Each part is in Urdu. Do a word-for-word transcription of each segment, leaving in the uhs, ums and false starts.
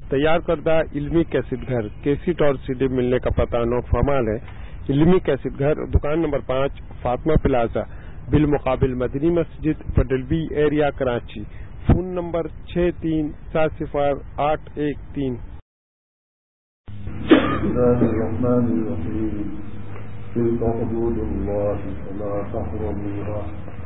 تیار کردہ علمی کیسٹ گھر کیسٹ اور سی ڈی ملنے کا پتہ نو فمال ہے۔ علمی کیسٹ گھر دکان نمبر پانچ فاطمہ پلازا بالمقابل مدنی مسجد پڈلبی ایریا کراچی۔ فون نمبر چھ تین سات صفر آٹھ ایک تین۔ تلك حدود الله فلا تقربوها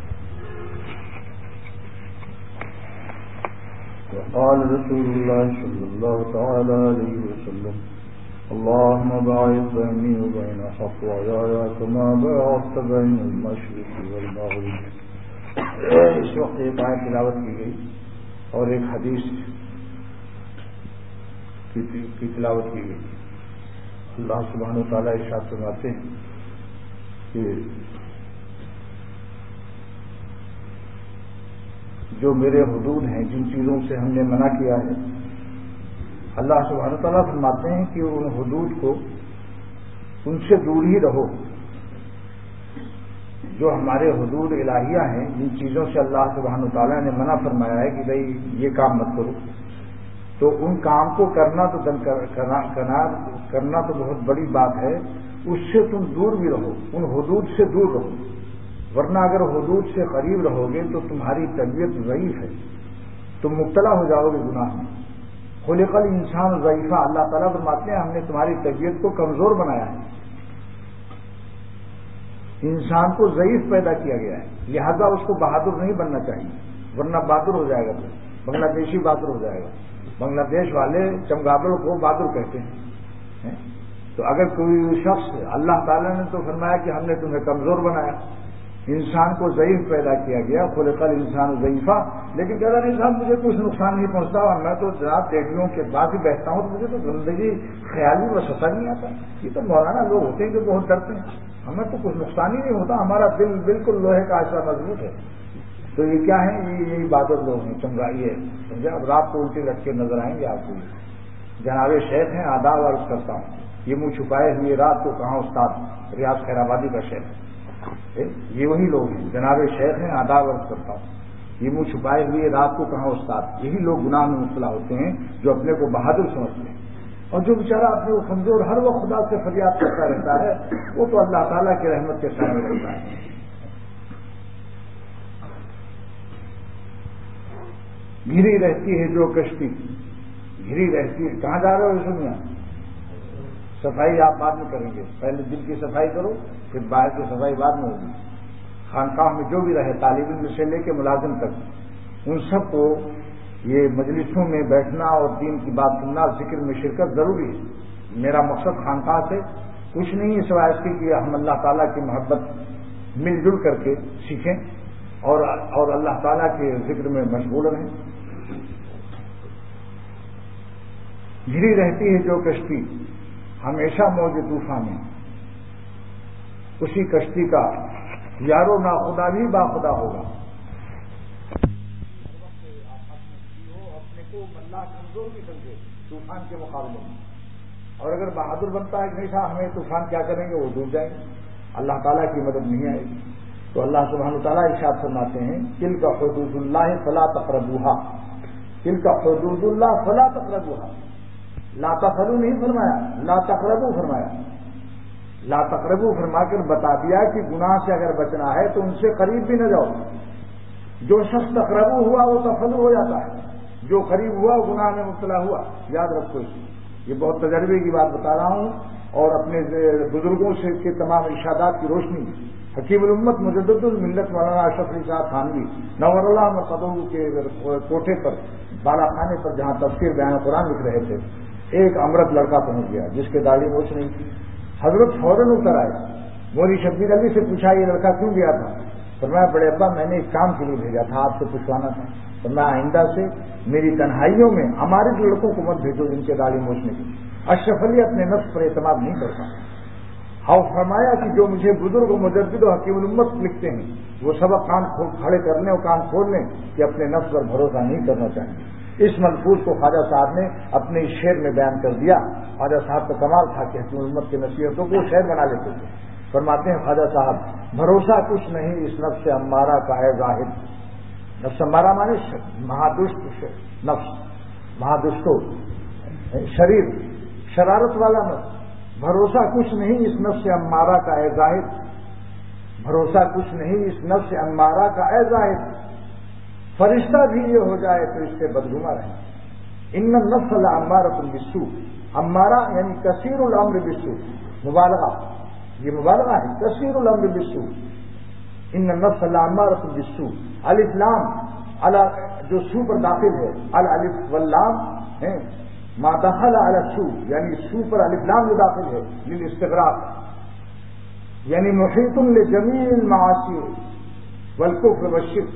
وقال رسول الله صلى الله تعالى عليه وسلم اللهم باعث بيني وبين خطاياي كما باعدت بين المشرق والمغرب۔ اس وقت ایک آیت تلاوت کی گئی اور ایک حدیث کی تلاوت کی گئی۔ اللہ سبحانہ و تعالیٰ ارشاد فرماتے ہیں کہ جو میرے حدود ہیں، جن چیزوں سے ہم نے منع کیا ہے، اللہ سبحانہ و تعالیٰ فرماتے ہیں کہ ان حدود کو ان سے دور ہی رہو۔ جو ہمارے حدود الہیہ ہیں، جن چیزوں سے اللہ سبحانہ و تعالیٰ نے منع فرمایا ہے کہ بھئی یہ کام مت کرو، تو ان کام کو کرنا تو کرنا, کرنا تو بہت بڑی بات ہے، اس سے تم دور بھی رہو، ان حدود سے دور رہو، ورنہ اگر حدود سے قریب رہو گے تو تمہاری طبیعت ضعیف ہے، تم مبتلا ہو جاؤ گے گناہ میں۔ خلق الانسان ضعیفہ، اللہ تعالیٰ فرماتے ہیں ہم نے تمہاری طبیعت کو کمزور بنایا ہے، انسان کو ضعیف پیدا کیا گیا ہے، لہذا اس کو بہادر نہیں بننا چاہیے، ورنہ بہادر ہو جائے گا، بنگلہ دیشی بہادر ہو جائے گا۔ بنگلہ دیش والے چمگادڑ کو بہادر کہتے ہیں۔ تو اگر کوئی شخص، اللہ تعالیٰ نے تو فرمایا کہ ہم نے تمہیں کمزور بنایا، انسان کو ضعیف پیدا کیا گیا، خلق الانسان ضعیفہ، لیکن کہہ رہا نہیں صاحب مجھے کچھ نقصان نہیں پہنچتا، اور میں تو رات ریڈیو کے بعد ہی بیٹھتا ہوں تو مجھے تو زندگی خیالی و سفر نہیں آتا۔ یہ تو مولانا لوگ ہوتے ہیں جو بہت ڈرتے ہیں، ہمیں تو کچھ نقصان ہی نہیں ہوتا، ہمارا دل بالکل لوہے کا ایسا مضبوط ہے۔ تو یہ کیا ہے؟ یہ یہی بہادر لوگ ہیں، چمگائی ہے، سمجھے؟ اب رات کو الٹے لٹکے نظر آئیں گے آپ کو۔ جناب شیخ ہیں، آداب عرض کرتا ہوں، یہ منہ چھپائے ہوئے رات کو کہاں استاد، ریاض خیر آبادی کا شیخ، یہ وہی لوگ ہیں، جناب شیخ ہیں، آداب عرض کرتا ہوں، یہ منہ چھپائے ہوئے رات کو کہاں استاد، یہی لوگ گناہ میں مبتلا ہوتے ہیں جو اپنے کو بہادر سمجھتے ہیں، اور جو بیچارہ اپنے کو کمزور ہر وقت خدا سے فریاد کرتا رہتا ہے، وہ تو اللہ تعالیٰ کی رحمت کے سامنے رہتا ہے۔ گھری رہتی ہے جو کشتی، گھری رہتی ہے، کہاں جا رہے ہو اس دنیا؟ صفائی آپ بعد میں کریں گے، پہلے دل کی صفائی کرو، پھر باہر کی صفائی بعد میں ہوگی۔ خانقاہ میں جو بھی رہے، طالب علم سے لے کے ملازم تک، ان سب کو یہ مجلسوں میں بیٹھنا اور دین کی بات سننا، ذکر میں شرکت ضروری ہے۔ میرا مقصد خانقاہ سے کچھ نہیں ہے سوائے اس کے کہ ہم اللہ تعالیٰ کی محبت مل جل کر کے سیکھیں اور اور اللہ تعالیٰ کے ذکر میں مشغول رہیں۔ گھری رہتی ہے جو کشتی ہمیشہ موج طوفان میں، اسی کشتی کا یارو نا خدا بھی باخدا ہوگا۔ اپنے کو اللہ کمزور بھی سمجھے طوفان کے مقابلے میں، اور اگر بہادر بنتا ہے کہ نہیں صاحب ہمیں طوفان کیا کریں گے، وہ ڈوب جائیں گے، اللہ تعالیٰ کی مدد نہیں آئے گی۔ تو اللہ سبحانہ تعالیٰ ارشاد فرماتے ہیں تلک حدود اللہ فلا تقربوها، تلک حدود اللہ فلا تقربوها، لا تقربوا نہیں فرمایا، لا تقربوا فرمایا، لا تقربوا فرما کر بتا دیا کہ گناہ سے اگر بچنا ہے تو ان سے قریب بھی نہ جاؤ۔ جو شخص تقربو ہوا وہ تفلو ہو جاتا ہے، جو قریب ہوا وہ گناہ میں مبتلا ہوا۔ یاد رکھو اس یہ بہت تجربے کی بات بتا رہا ہوں، اور اپنے بزرگوں سے کے تمام ارشادات کی روشنی، حکیم الامت مجدد الملت مولانا اشرف علی صاحب تھانوی نور اللہ مرقدہ کے کوٹھے پر، بالا خانے پر، جہاں تفسیر بیان قرآن لکھ رہے تھے، ایک امرت لڑکا پہنچ گیا جس کے داڑھی موچھ نہیں تھی۔ حضرت فوراً اتر آئے، مولوی شبیر علی سے پوچھا یہ لڑکا کیوں گیا تھا؟ فرمایا بڑے ابا میں نے ایک کام کے لیے بھیجا تھا، آپ سے پوچھوانا تھا۔ فرمایا آئندہ سے میری تنہائیوں میں ہمارے لڑکوں کو مت بھیجو جن کے داڑھی موچنے کی۔ اشرف علی اپنے نفس پر اعتماد نہیں کرتا، اور فرمایا کہ جو مجھے بزرگ و مجدد و حکیم الامت لکھتے ہیں وہ سبق کان کھڑے کر لیں اور کان کھول لیں کہ اپنے نفس پر بھروسہ نہیں کرنا چاہیے۔ اس ملفوظ کو خواجہ صاحب نے اپنے شعر میں بیان کر دیا۔ خواجہ صاحب کا کمال تھا کہ حکیم الامت کی نصیحتوں کو شعر بنا لیتے تھے۔ فرماتے ہیں خواجہ صاحب بھروسہ کچھ نہیں اس نفس امارہ کا ہے ظاہر، نفس امارہ مانے مہادشت نفس، مہادشتو شریر شرارت والا نفس، بھروسہ کچھ نہیں اس نفس امارہ کا اے زاہد، بھروسہ کچھ نہیں اس نفس امارہ کا اے زاہد، فرشتہ بھی یہ ہو جائے تو اس سے بدگما رہے۔ ان النفس لامارۃ بالسوء، امارہ یعنی کثیر الامر بالسوء، مبالغہ، یہ مبالغہ ہے، کثیر الامر بالسوء، ان النفس لامارۃ بالسوء، الف لام علی جو سو پر داخل ہے، الالف واللام ہے، ما دخل علی السوء یعنی سو پر الف لام جو داخل ہے، للاستغراق یعنی محیط لجمیع المعاصی والکفر والشرک۔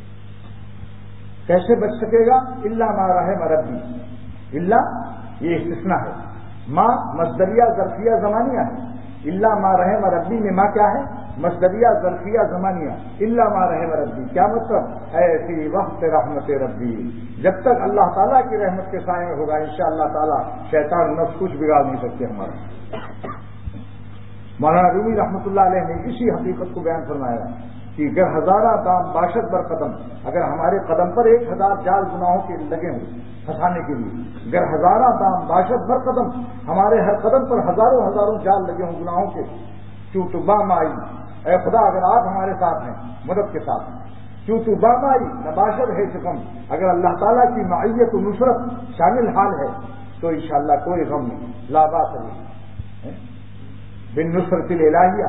کیسے بچ سکے گا؟ الا ما رحم ربی، الا یہ استثناء ہے، ما مصدریہ ظرفیہ زمانیہ ہے، الا ما رحم ربی میں ما کیا ہے؟ مصدریہ ظرفیہ زمانیہ، الا ما رحم ربی، کیا مطلب؟ ایسی وقت رحمت ربی، جب تک اللہ تعالیٰ کی رحمت کے سائے میں ہوگا انشاءاللہ تعالیٰ شیطان نفس کچھ بگاڑ نہیں سکتے ہمارا۔ مولانا رومی رحمۃ اللہ علیہ نے اسی حقیقت کو بیان فرمایا کہ اگر ہزارہ دام باشد بر قدم، اگر ہمارے قدم پر ایک ہزار جال گناہوں کے لگے ہوں پھنسانے کے لیے، اگر ہزارہ دام باشد بر قدم، ہمارے ہر قدم پر ہزاروں ہزاروں جال لگے ہوں گناہوں کے، کیوں تو بام آئی، اے خدا اگر آپ ہمارے ساتھ ہیں مدد کے ساتھ، کیوں تو بام آئی نباشد ہے چکم، اگر اللہ تعالیٰ کی معیت و نصرت شامل حال ہے تو انشاءاللہ کوئی غم نہیں، لا باس نہیں، بالنصرت الالہیہ،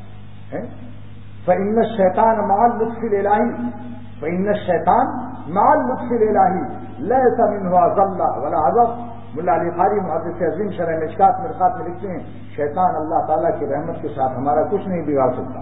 فإن الشیطان مع اللطف الالہی، فإن الشیطان مع اللطف الالہی لیس منہ ذل ولا عذب۔ ملا علی قاری محدث عظیم شرح مشکات مرقات میں لکھتے ہیں شیطان اللہ تعالیٰ کی رحمت کے ساتھ ہمارا کچھ نہیں بگاڑ سکتا۔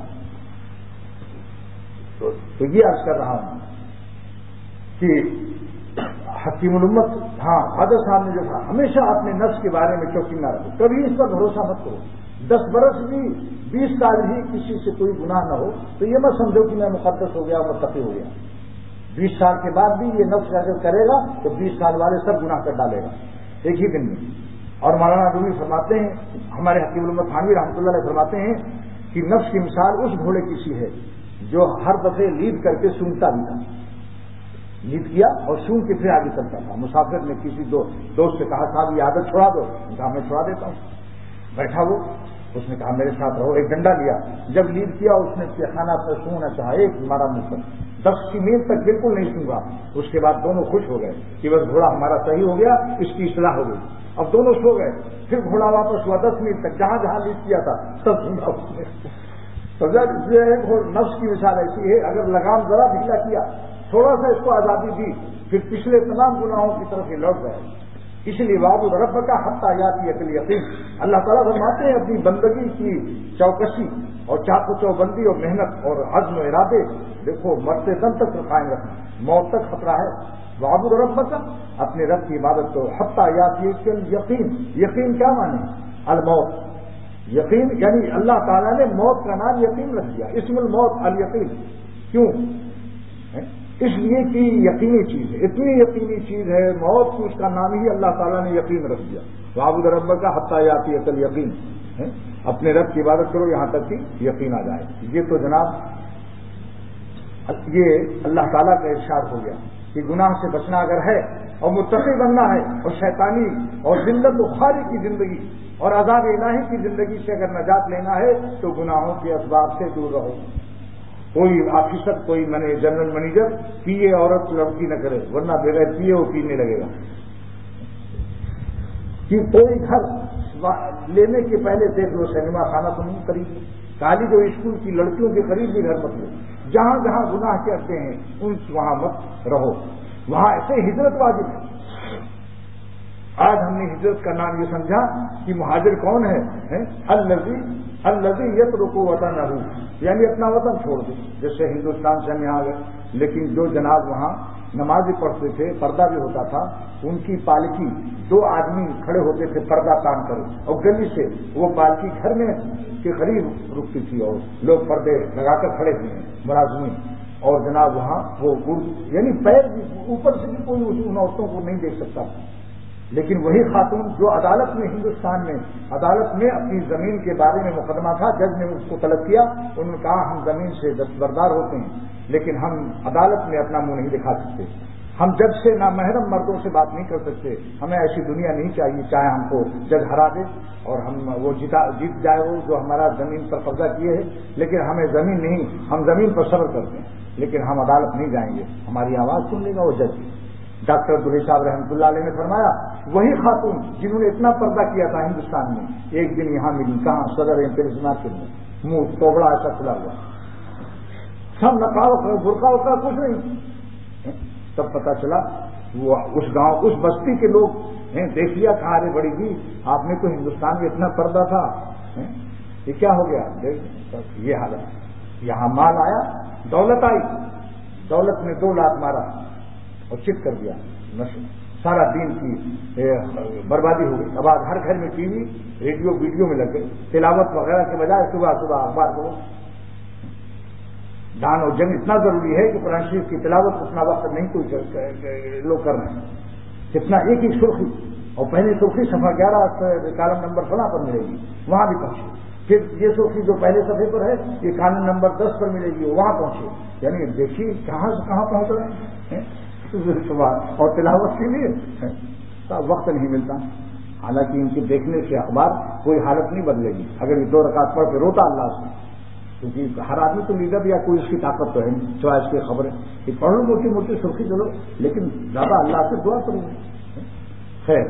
تو, تو یہ عرض کر رہا ہوں کہ حکیم الامت، ہاں حضرت صاحب نے جو کہا ہمیشہ اپنے نفس کے بارے میں چوکسی نہ رکھو، کبھی اس پر بھروسہ مت کرو، دس برس بھی بیس سال بھی کسی سے کوئی گناہ نہ ہو تو یہ مت سمجھو کہ میں مقدس ہو گیا متقی ہو گیا، بیس سال کے بعد بھی یہ نفس اگر کرے گا تو بیس سال والے سب گناہ کر ڈالے گا ایک ہی دن میں۔ اور مولانا رومی فرماتے ہیں، ہمارے حکیم الامت تھانوی رحمۃ اللہ علیہ فرماتے ہیں کہ نفس کی مثال اس گھوڑے کی سی ہے جو ہر دفعے لید کر کے سونگتا بھی تھا، لید کیا اور سونگ کے پھر آگے چلتا تھا۔ مسافر نے کسی دو دوست سے کہا صاحب یہ عادت چھوڑا دو، کہا میں چھوڑا دیتا ہوں، بیٹھا وہ، اس نے کہا میرے ساتھ رہو، ایک ڈنڈا لیا، جب لید کیا اس نے خانہ پر سونگنا چاہا، ایک مارا منہ پر، دس کی میل تک بالکل نہیں سونگا، اس کے بعد دونوں خوش ہو گئے کہ بس گھوڑا ہمارا صحیح ہو گیا، اس کی اصلاح ہو گئی، اب دونوں سو گئے، پھر گھوڑا واپس ہوا دس میل تک، جہاں جہاں لید کیا تھا سب سونگا اس نے۔ سزا اس لیے ہے وہ نفس کی مثال ایسی ہے، اگر لگام ذرا ڈھیلا کیا، تھوڑا سا اس کو آزادی دی، پھر پچھلے تمام گناہوں کی طرف یہ لوٹ گئے۔ اس لیے وعبد رب کا حتی یاتی عقل یقین، اللہ تعالیٰ فرماتے ہیں اپنی بندگی کی چوکسی اور چاق و چوبندی اور محنت اور عزم و ارادے دیکھو مرتے دم تک قائم رکھنا، موت تک خطرہ ہے، وعبد رب کا اپنے رب کی عبادت کو حتی یاتی عقل یقین۔ یقین کیا مانے؟ الموت، یقین یعنی اللہ تعالیٰ نے موت کا نام یقین رکھ دیا، اسم الموت الیقین، کیوں؟ اس لیے کہ یقینی چیز ہے، اتنی یقینی چیز ہے موت کی، اس کا نام ہی اللہ تعالیٰ نے یقین رکھ دیا، وعبد رب کا حتی یاتی عقل یقین، اپنے رب کی عبادت کرو یہاں تک کہ یقین آ جائے۔ یہ تو جناب یہ اللہ تعالیٰ کا ارشاد ہو گیا کہ گناہ سے بچنا اگر ہے اور متقی بننا ہے اور شیطانی اور ذلت و خواری کی زندگی اور عذاب الہی کی زندگی سے اگر نجات لینا ہے تو گناہوں کے اسباب سے دور رہو۔ کوئی آفیسر، کوئی میں جنرل مینیجر پیے عورت لڑکی نہ کرے، ورنہ بغیر پیے وہ پینے لگے گا۔ کہ کوئی گھر لینے کے پہلے دیکھ لو سنیما خانہ تو نہیں قریب، کالج اور اسکول کی لڑکیوں کے قریب بھی گھر مت لو، جہاں جہاں گناہ کرتے ہیں ان وہاں مت رہو، وہاں ایسے ہجرت واجب ہے۔ آج ہم نے ہجرت کا نام یہ سمجھا کہ مہاجر کون ہے؟ الذی الذی یترک وطنہ، یعنی اپنا وطن چھوڑ دے، جیسے ہندوستان سے ہم یہاں گئے، لیکن جو جناب وہاں نمازی پڑھتے تھے، پردہ بھی ہوتا تھا، ان کی پالکی دو آدمی کھڑے ہوتے تھے پردہ تان کر، اور گلی سے وہ پالکی گھر میں کے قریب رکتی تھی اور لوگ پردے لگا کر کھڑے ہوئے ملازمین، اور جناب وہاں وہ یعنی پیر بھی اوپر سے بھی کوئی ان عورتوں کو نہیں دیکھ سکتا۔ لیکن وہی خاتون جو عدالت میں، ہندوستان میں عدالت میں اپنی زمین کے بارے میں مقدمہ تھا، جج نے اس کو طلب کیا، انہوں نے کہا ہم زمین سے دستبردار ہوتے ہیں لیکن ہم عدالت میں اپنا منہ نہیں دکھا سکتے، ہم جج سے نامحرم مردوں سے بات نہیں کر سکتے. ہمیں ایسی دنیا نہیں چاہیے چاہے ہم کو جج ہرا دے اور ہم وہ جیتا جیت جائے وہ جو ہمارا زمین پر قبضہ کیے ہے. لیکن ہمیں زمین نہیں, ہم زمین پر صبر کرتے ہیں, لیکن ہم عدالت نہیں جائیں گے. ہماری آواز سن لے گا وہ جج. ڈاکٹر عبداللہ صاحب رحمۃ اللہ علیہ نے فرمایا وہی خاتون جنہوں نے اتنا پردہ کیا تھا ہندوستان میں, ایک دن یہاں ملی. کہاں؟ صدر امپیریس مارکیٹ میں. منہ توبڑا ایسا کھلا ہوا, سب نقاب برقع وقع کچھ نہیں. تب پتا چلا وہ اس گاؤں اس بستی کے لوگ ہیں. دیکھ لیا کہاں رے بڑی جی آپ نے تو ہندوستان میں اتنا پردہ تھا, یہ کیا ہو گیا؟ یہ حالت. یہاں مال آیا, دولت آئی, دولت نے دو لاکھ مارا اور چٹ کر دیا. سارا دین کی بربادی ہو گئی. اب آج ہر گھر میں ٹی وی ریڈیو ویڈیو میں لگ گئی. تلاوت وغیرہ کے بجائے صبح صبح اخبار کرو. دان اور جنگ اتنا ضروری ہے کہ قرآن شریف کی تلاوت اتنا وقت نہیں کوئی لوگ کر رہے ہیں. کتنا ایک ایک سرخی, اور پہلی سرخی صفحہ گیارہ کالم نمبر فلاں پر ملے گی, وہاں بھی پہنچے. پھر یہ سرخی جو پہلے صفحے پر ہے یہ کالم نمبر دس پر ملے گی, وہاں پہنچے. یعنی دیکھیے کہاں سے کہاں پہنچ رہے ہیں صبح. اور تلاوت کے لیے وقت نہیں ملتا. حالانکہ ان کے دیکھنے سے اخبار کوئی حالت نہیں بدلے گی. اگر یہ دو رکعت پڑھ کے روتا اللہ سے, کیونکہ ہر آدمی تو لیڈر یا کوئی اس کی طاقت تو ہے نہیں, سوائے اس کی خبریں کہ پڑھ لو موٹی موٹی سرخی چلو, لیکن زیادہ اللہ سے دعا کروں. خیر,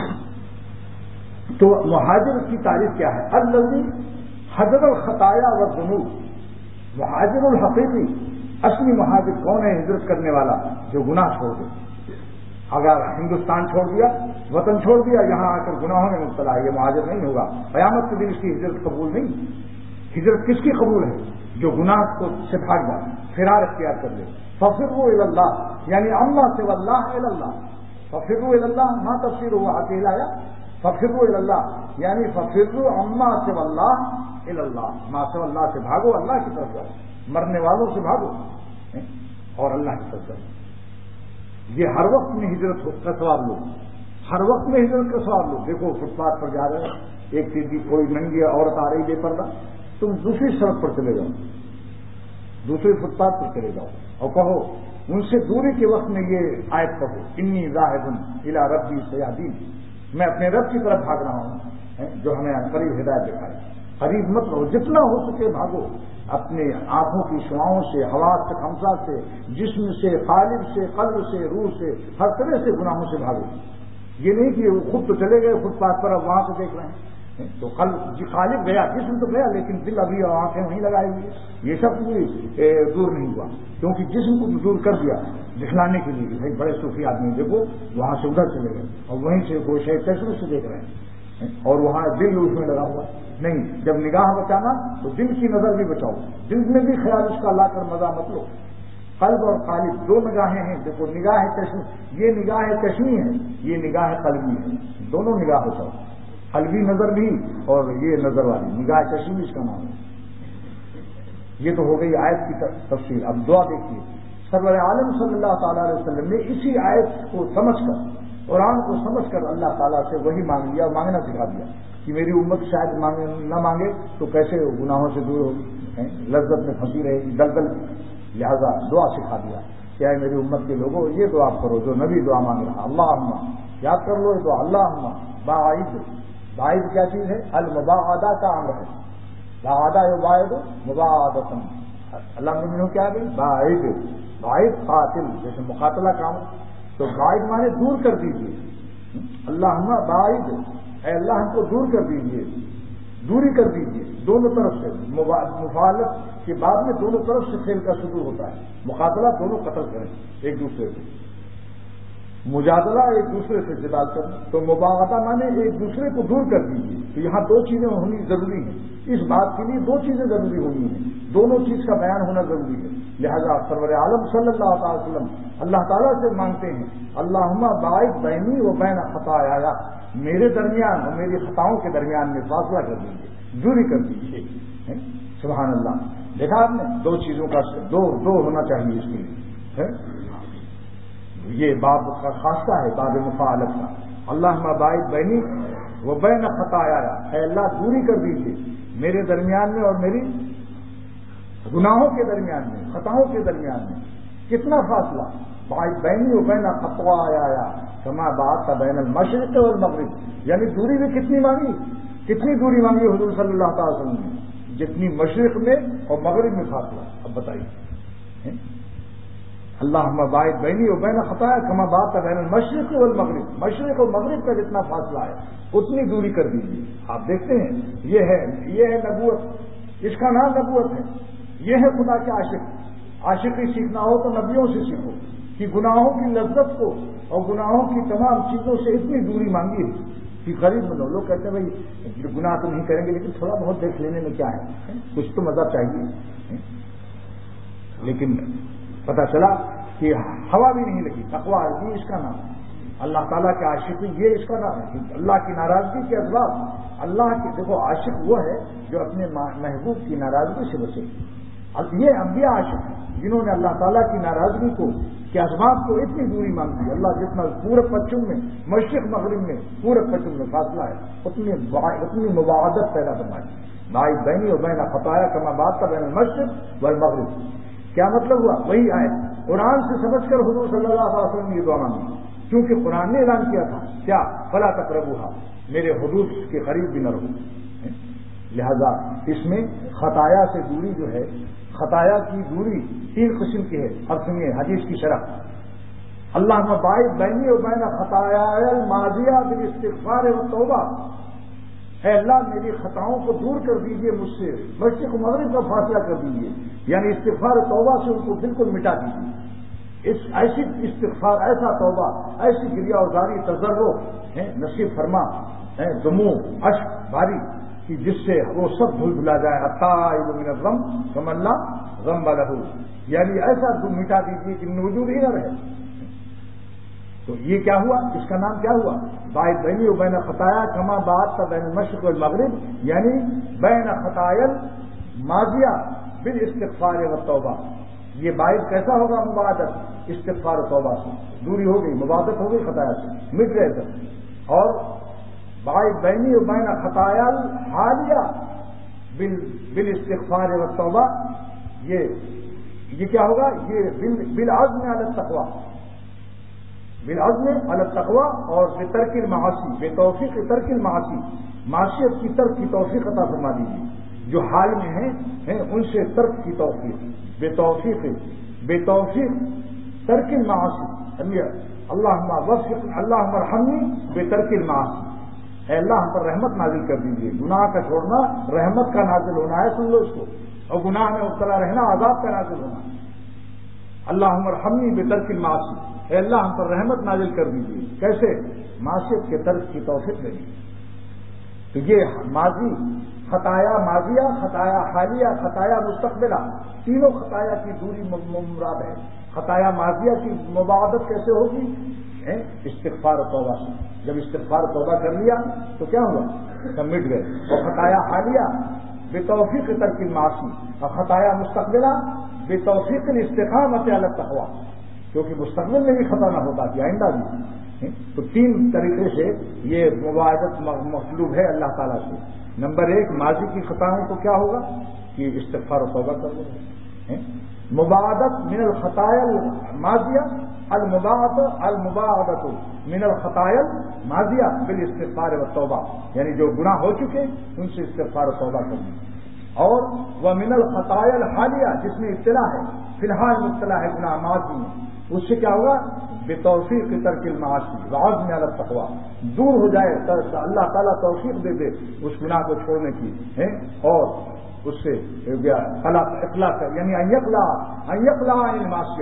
تو مہاجر کی تعریف کیا ہے؟ الذی حجر الخطایا والذنوب. مہاجر الحقیقی, اصلی مہاجر کون ہے؟ ہجرت کرنے والا جو گناہ چھوڑ دے. اگر ہندوستان چھوڑ دیا, وطن چھوڑ دیا, یہاں آ کر گناہوں میں مبتلا ہے, یہ مہاجر نہیں ہوگا. قیامت کے دن اس کی ہجرت قبول نہیں. ہجرت کس کی قبول ہے؟ جو گناہ کو سے بھاگ جائے, فرار اختیار کر لے. ففروا الی اللہ, یعنی اما سے واللہ الی اللہ. ففروا الی اللہ ما تفسیر ہوا اکیلا آیا. ففروا الی اللہ یعنی ففروا اما سے واللہ الی اللہ. ما سے اللہ سے بھاگو, اللہ کی طرف جاؤ. مرنے والوں سے بھاگو اور اللہ کی طرف جاؤ. یہ ہر وقت میں ہجرت کا ثواب لو, ہر وقت میں ہجرت کا ثواب لو. دیکھو فٹ پاتھ پر جا رہے ہیں, ایک سیدھی کوئی ننگی عورت آ رہی بے پردہ, تم دوسری سڑک پر چلے جاؤ, دوسری فٹ پاتھ پر چلے جاؤ اور کہو ان سے دوری کے وقت میں یہ آیت کہو, انی ذاہب الی ربی سیہدین. میں اپنے رب کی طرف بھاگ رہا ہوں جو ہمیں قریب ہدایت دکھائے. قریب مت رہو, جتنا ہو سکے بھاگو. اپنے آنکھوں کی شعاؤں سے, حواس سے, خمسہ سے, جسم سے, قالب سے, قلب سے, روح سے, ہر طرح سے گناہوں سے بھاگو. یہ نہیں کہ وہ خود تو چلے گئے فٹ پاتھ پر, اب وہاں سے دیکھ رہے ہیں تو قالب گیا, جسم تو گیا لیکن دل ابھی اور آنکھیں وہیں لگائی ہوئی. یہ سب بھی دور نہیں ہوا, کیونکہ جسم کو دور کر دیا دکھلانے کے لیے. بھائی بڑے صوفی آدمی دیکھو وہاں سے ادھر چلے گئے اور وہیں سے گوشے تجربے سے دیکھ رہے ہیں, اور وہاں دل اس میں لگا ہوا نہیں. جب نگاہ بچانا تو دل کی نظر بھی بچاؤ, دل میں بھی خیال اس کا لا کر مزہ مت لو. قلب اور قالب دو نگاہیں ہیں. دیکھو نگاہ چشمی, یہ نگاہ چشمی ہے, یہ نگاہ قلبی ہے. دونوں نگاہ بچاؤ, قلبی نظر بھی اور یہ نظر والی نگاہ چشمی اس کا نام ہے. یہ تو ہو گئی آیت کی تفسیر. اب دعا دیکھیے, سرور عالم صلی اللہ تعالی علیہ وسلم نے اسی آیت کو سمجھ کر, قرآن کو سمجھ کر اللہ تعالیٰ سے وہی مانگ لیا, مانگنا سکھا دیا کہ میری امت شاید نہ مانگے تو کیسے گناہوں سے دور ہوگی, لذت میں پھنسی رہے گی, دلدل. لہذا دعا سکھا دیا کیا ہے میری امت کے لوگوں, یہ دعا کرو جو نبی دعا مانگ رہا. اللہم, یاد کر لو یہ دعا. اللہم باعد, باعد کیا چیز ہے؟ المباعدہ کا امر ہے. باعدہ یباعد مباعدۃ. اللہ نے منو کیا ہے؟ باعد, باعد قاتل, جیسے مقاتلہ کام. تو باعد مانے دور کر دیجیے. اللہم باعد, اے اللہ ہم کو دور کر دیجیے, دوری کر دیجیے دونوں طرف سے. مفاعلت کے بعد میں دونوں طرف سے کھیل کا شروع ہوتا ہے. مقاتلہ دونوں قتل کریں ایک دوسرے کو, مجادلہ ایک دوسرے سے جدال کریں. تو مباغضہ مانے ایک دوسرے کو دور کر دیجیے. تو یہاں دو چیزیں ہونی ضروری ہیں. اس بات کے لیے دو چیزیں ضروری ہونی ہیں, دونوں چیز کا بیان ہونا ضروری ہے. لہذا سرور عالم صلی اللہ تعالی وسلم اللہ تعالیٰ سے مانگتے ہیں اللہم باعد بینی و بین خطایا, میرے درمیان اور میری خطاؤں کے درمیان میں فاصلہ کر دیجیے, دوری کر دیجیے. سبحان اللہ. دیکھا آپ نے, دو چیزوں کا دو دو ہونا چاہیے اس کے لیے. یہ باب کا خاصہ ہے, باب مفاعلت کا. اللہم باعد بینی و بین خطایا, اے اللہ دوری کر دیجیے میرے درمیان میں اور میری گناہوں کے درمیان میں, خطاؤں کے درمیان میں. کتنا فاصلہ؟ بینی و بین خطوایا کما بات بین المشرق والمغرب، یعنی دوری بھی کتنی مانگی، کتنی دوری مانگی حضور صلی اللہ تعالی وسلم نے، جتنی مشرق میں اور مغرب میں فاصلہ. اب بتائیے، اللہم باعث بینی و بین خطایا کما بات بین المشرق والمغرب، مشرق اور مغرب کا جتنا فاصلہ ہے اتنی دوری کر دیجیے. آپ دیکھتے ہیں یہ ہے یہ ہے نبوت، اس کا نام نبوت ہے. یہ ہے خدا کے عاشق. عاشقی سیکھنا ہو تو نبیوں سے سیکھو کہ گناہوں کی لذت کو اور گناہوں کی تمام چیزوں سے اتنی دوری مانگی ہے کہ غریب بنو. لوگ کہتے ہیں بھائی گناہ تو نہیں کریں گے لیکن تھوڑا بہت دیکھ لینے میں کیا ہے، کچھ تو مزہ چاہیے. لیکن پتہ چلا کہ ہوا بھی نہیں لگی. تقویٰ یہ اس کا نام ہے. اللہ تعالیٰ کے عاشقی یہ اس کا نام ہے. اللہ کی ناراضگی کے اسباب، اللہ کے دیکھو عاشق وہ ہے جو اپنے محبوب کی ناراضگی سے بچے. یہ انبیاء عاشق ہیں جنہوں نے اللہ تعالیٰ کی ناراضگی کو کے اسباب کو اتنی دوری مانگی. اللہ جتنا پورب پچھم میں، مشرق مغرب میں، پورب پچھم میں فاصلہ ہے اتنی اتنی مباعدت پیدا فرمائی. بھائی بینی و بین خطایا کما بات کا بین المشرق والمغرب. کیا مطلب ہوا؟ وہی آئے قرآن سے سمجھ کر حضور صلی اللہ علیہ وسلم نے یہ دعا مانگی، کیونکہ قرآن نے اعلان کیا تھا کیا فلا تقربوها، میرے حدود کے قریب بھی نہ رہو. لہذا اس میں خطایا سے دوری جو ہے، خطایا کی دوری تین قسم کی ہے. اب سنیے حدیث کی شرح. اللہم باعث بینی و بین خطایا الماضیہ بالاستغفار والتوبہ. اے اللہ میری خطاؤں کو دور کر دیجئے مجھ سے، مشرق و مغرب کا فاصلہ کر دیجئے، یعنی استغفار توبہ سے ان کو بالکل مٹا دیجیے. اس ایسی استغفار، ایسا توبہ، ایسی گریہ وزاری تضرع نصیب فرما، دموع اشک باری کہ جس سے وہ سب بھول بھلا جائے. التائب من الذنب کمن لا ذنب لہ، یعنی ایسا مٹا دیجیے کہ وجود ہی نہ رہے. تو یہ کیا ہوا؟ اس کا نام کیا ہوا؟ باعث بینی و بین خطایا کما بات کا بین المشرق والمغرب، یعنی بین خطایا ماضیہ بالاستغفار والتوبہ. یہ باعث کیسا ہوگا؟ مباعدت، استغفار و توبہ سے دوری ہو گئی، مباعدت ہو گئی، خطایا سے مٹ گئے سب. اور باعث بینی و بین خطایا الحالیہ بالاستغفار والتوبہ، یہ یہ کیا ہوگا؟ یہ بالعزم علی التقوی، بالعزم علی التقوی اور بترک المعاصی، بے توفیق ترک المعاصی، معصیت کی ترک کی توفیق عطا فرما دیجیے. جو حال میں ہیں ہیں ان سے ترک کی توفیق، بے توفیق بے توفیق ترک المعاصی. اللہم وفق اللہم ارحمنی بے ترک المعاصی. اے اللہ ہم پر رحمت نازل کر دیجیے. گناہ کا چھوڑنا رحمت کا نازل ہونا ہے، سن لو اس کو، اور گناہ میں مبتلا رہنا عذاب کا نازل ہونا ہے. اللہم ارحمنی بے ترک المعاصی. اے اللہ ہم پر رحمت نازل کر دیجیے. کیسے؟ معصیت کے ترک کی توفیق دے دیجیے. تو یہ ماضی، خطایا ماضیہ، خطایا حالیہ، خطایا مستقبلہ، تینوں خطایا کی دوری مراد ہے. خطایا ماضیہ کی مباعدت کیسے ہوگی؟ استغفار و توبہ سے. جب استغفار و توبہ کر لیا تو کیا ہوا؟ سب مٹ گئے. اور خطایا حالیہ بے توفیق ترک المعاصی، اور خطایا مستقبلہ بے توفیق الاستقامت علی التقوی، کیونکہ مستقبل میں بھی خطا نہ ہوتا کہ آئندہ بھی. تو تین طریقے سے یہ مباعدت مطلوب ہے اللہ تعالیٰ سے. نمبر ایک، ماضی کی خطاؤں کو کیا ہوگا کہ استغفار و توبہ کر لو. مباعدت من الخطایا الماضیہ، المباعدت المباعدت من الخطایا الماضیہ بالاستغفار والتوبہ، یعنی جو گناہ ہو چکے ان سے استغفار و توبہ کرنا. اور وہ من الخطایا الحالیہ، جس میں اطلاع ہے، فی الحال مبتلا ہے گناہ ماضی میں، اس سے کیا ہوگا؟ بتوفیق ترک المعاصی وعزم علی التقوی، دور ہو جائے، اللہ تعالیٰ توفیق دے دے اس گناہ کو چھوڑنے کی ہے، اور اس سے اخلاق یعنی ان یقلع ان یقلع عن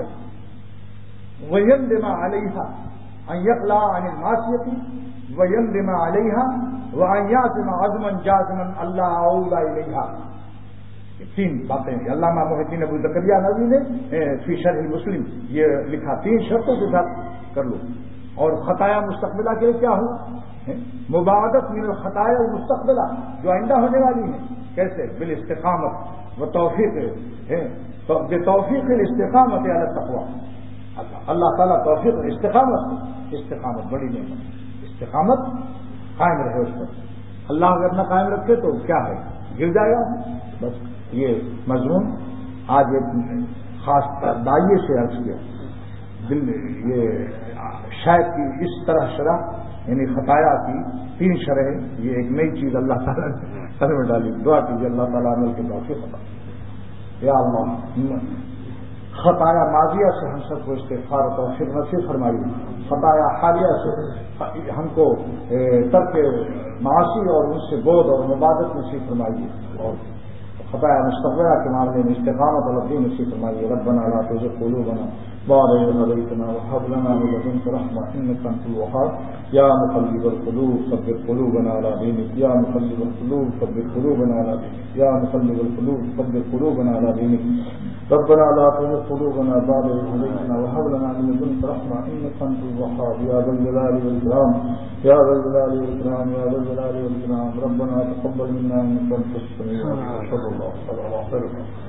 المعصیت ویندم علیہا، ان یقلع عن المعصیت ویندم علیہا وان یعزم عزما جازما اللہ اعود الیہا. تین باتیں علامہ محی الدین ابو زکریا نووی نے فی شرح مسلم یہ لکھا. تین شرطوں کے ساتھ کر لو. اور خطایا مستقبلہ کے لیے کیا ہوا؟ مباعدت من الخطایا المستقبلہ، جو آئندہ ہونے والی ہیں. کیسے؟ بالاستقامت و توفیق، بے توفیق الاستقامت علی التقوی. اللہ تعالیٰ توفیق استقامت، استقامت بڑی نعمت، استقامت قائم رہے اس پر. اللہ اگر نہ قائم رکھے تو کیا ہے؟ گر جائے گا. بس یہ مضمون آج ایک خاص دائیے سے عرض کیا. دل یہ شاید کی اس طرح شرح یعنی خطایا کی تین شرح، یہ ایک نئی چیز اللہ تعالیٰ نے سر میں ڈالی. دعا کیجیے اللہ تعالیٰ عمل کے توفیق عطا. یا اللہ خطایا ماضیہ سے ہم سب کو استغفار و توفیق نصیب فرمائیے، خطایا حالیہ سے ہم کو ترک معاصی اور ان سے بود اور مبادت نصیب فرمائیے، اور خطایا مستقبلہ کے معاملے میں استقامت اور الدین نصیب فرمائیے. ربنا لا تزغ قلوبنا بعد إذ هديتنا وهب لنا من لدنك رحمة إنك أنت الوهاب يا مقلب القلوب ثبت قلوبنا على دينك يا مقلب القلوب ثبت قلوبنا على دينك يا مقلب القلوب ثبت قلوبنا على دينك ربنا لا تزغ قلوبنا بعد إذ هديتنا وهب لنا من لدنك رحمة إنك أنت الوهاب يا ذا الجلال والإكرام يا ذا الجلال والإكرام يا ذا الجلال والإكرام. ربنا تقبل منا إنك أنت السميع العليم. صلى الله عليه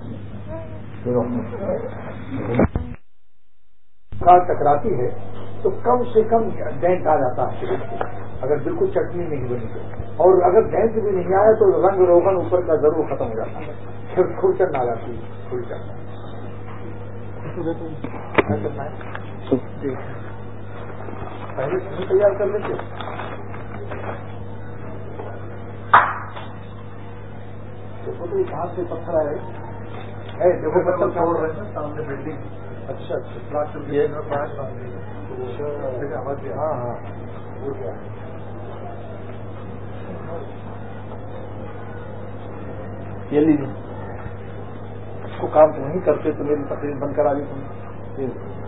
وسلم. کار ٹکراتی ہے تو کم سے کم ڈینٹ آ جاتا ہے اگر بالکل چٹنی نہیں بنی تو، اور اگر ڈینٹ بھی نہیں آیا تو رنگ روغن اوپر کا ضرور ختم ہو جاتا ہے، پھر کھلچن آ جاتی ہے. کھلچن پہلے تمہیں تیار کر لیتے دیکھو تو کہاں سے پتھر آئے، دیکھو پتھر چھوڑ رہے ہیں سامنے بلڈنگ. اچھا اچھا ہاں ہاں وہ کیا یہ لیجیے اس کو کام تم نہیں کرتے تو میری تقریر بند کرا دی تم.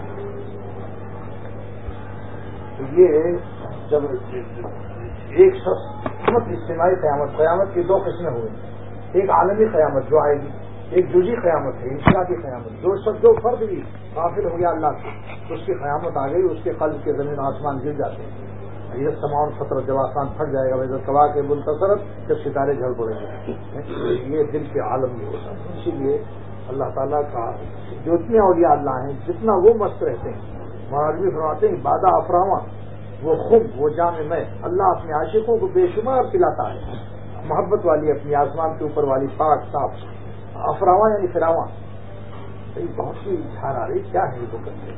تو یہ جب ایک شخص اجتماعی قیامت قیامت کی دو قسمیں ہوئی، ایک عالمی قیامت جو آئے گی، ایک جزی قیامت ہے انفرادی قیامت. جو شخص جو فرد بھی غافل ہو گیا اللہ سے اس کی قیامت آ گئی، اس کے قلب کے زمین آسمان گر جاتے ہیں. یہ تمام فطرت جب آسمان پھٹ جائے گا ویسے کبا کے منتصرت جب ستارے جھڑ پڑیں گے. یہ دل کے عالم میں ہوتا ہے. اسی لیے اللہ تعالیٰ کا جتنے اولیاء اللہ ہیں جتنا وہ مست رہتے ہیں، مہاجوی فرماتے ہیں بادہ افراواں وہ خم وہ جام میں اللہ اپنے عاشقوں کو بے شمار پلاتا ہے. محبت والی اپنی آسمان کے اوپر والی پاک صاف افراواں یعنی فراواں. بہت سی جھار آ رہی کیا ہے یہ تو کرتے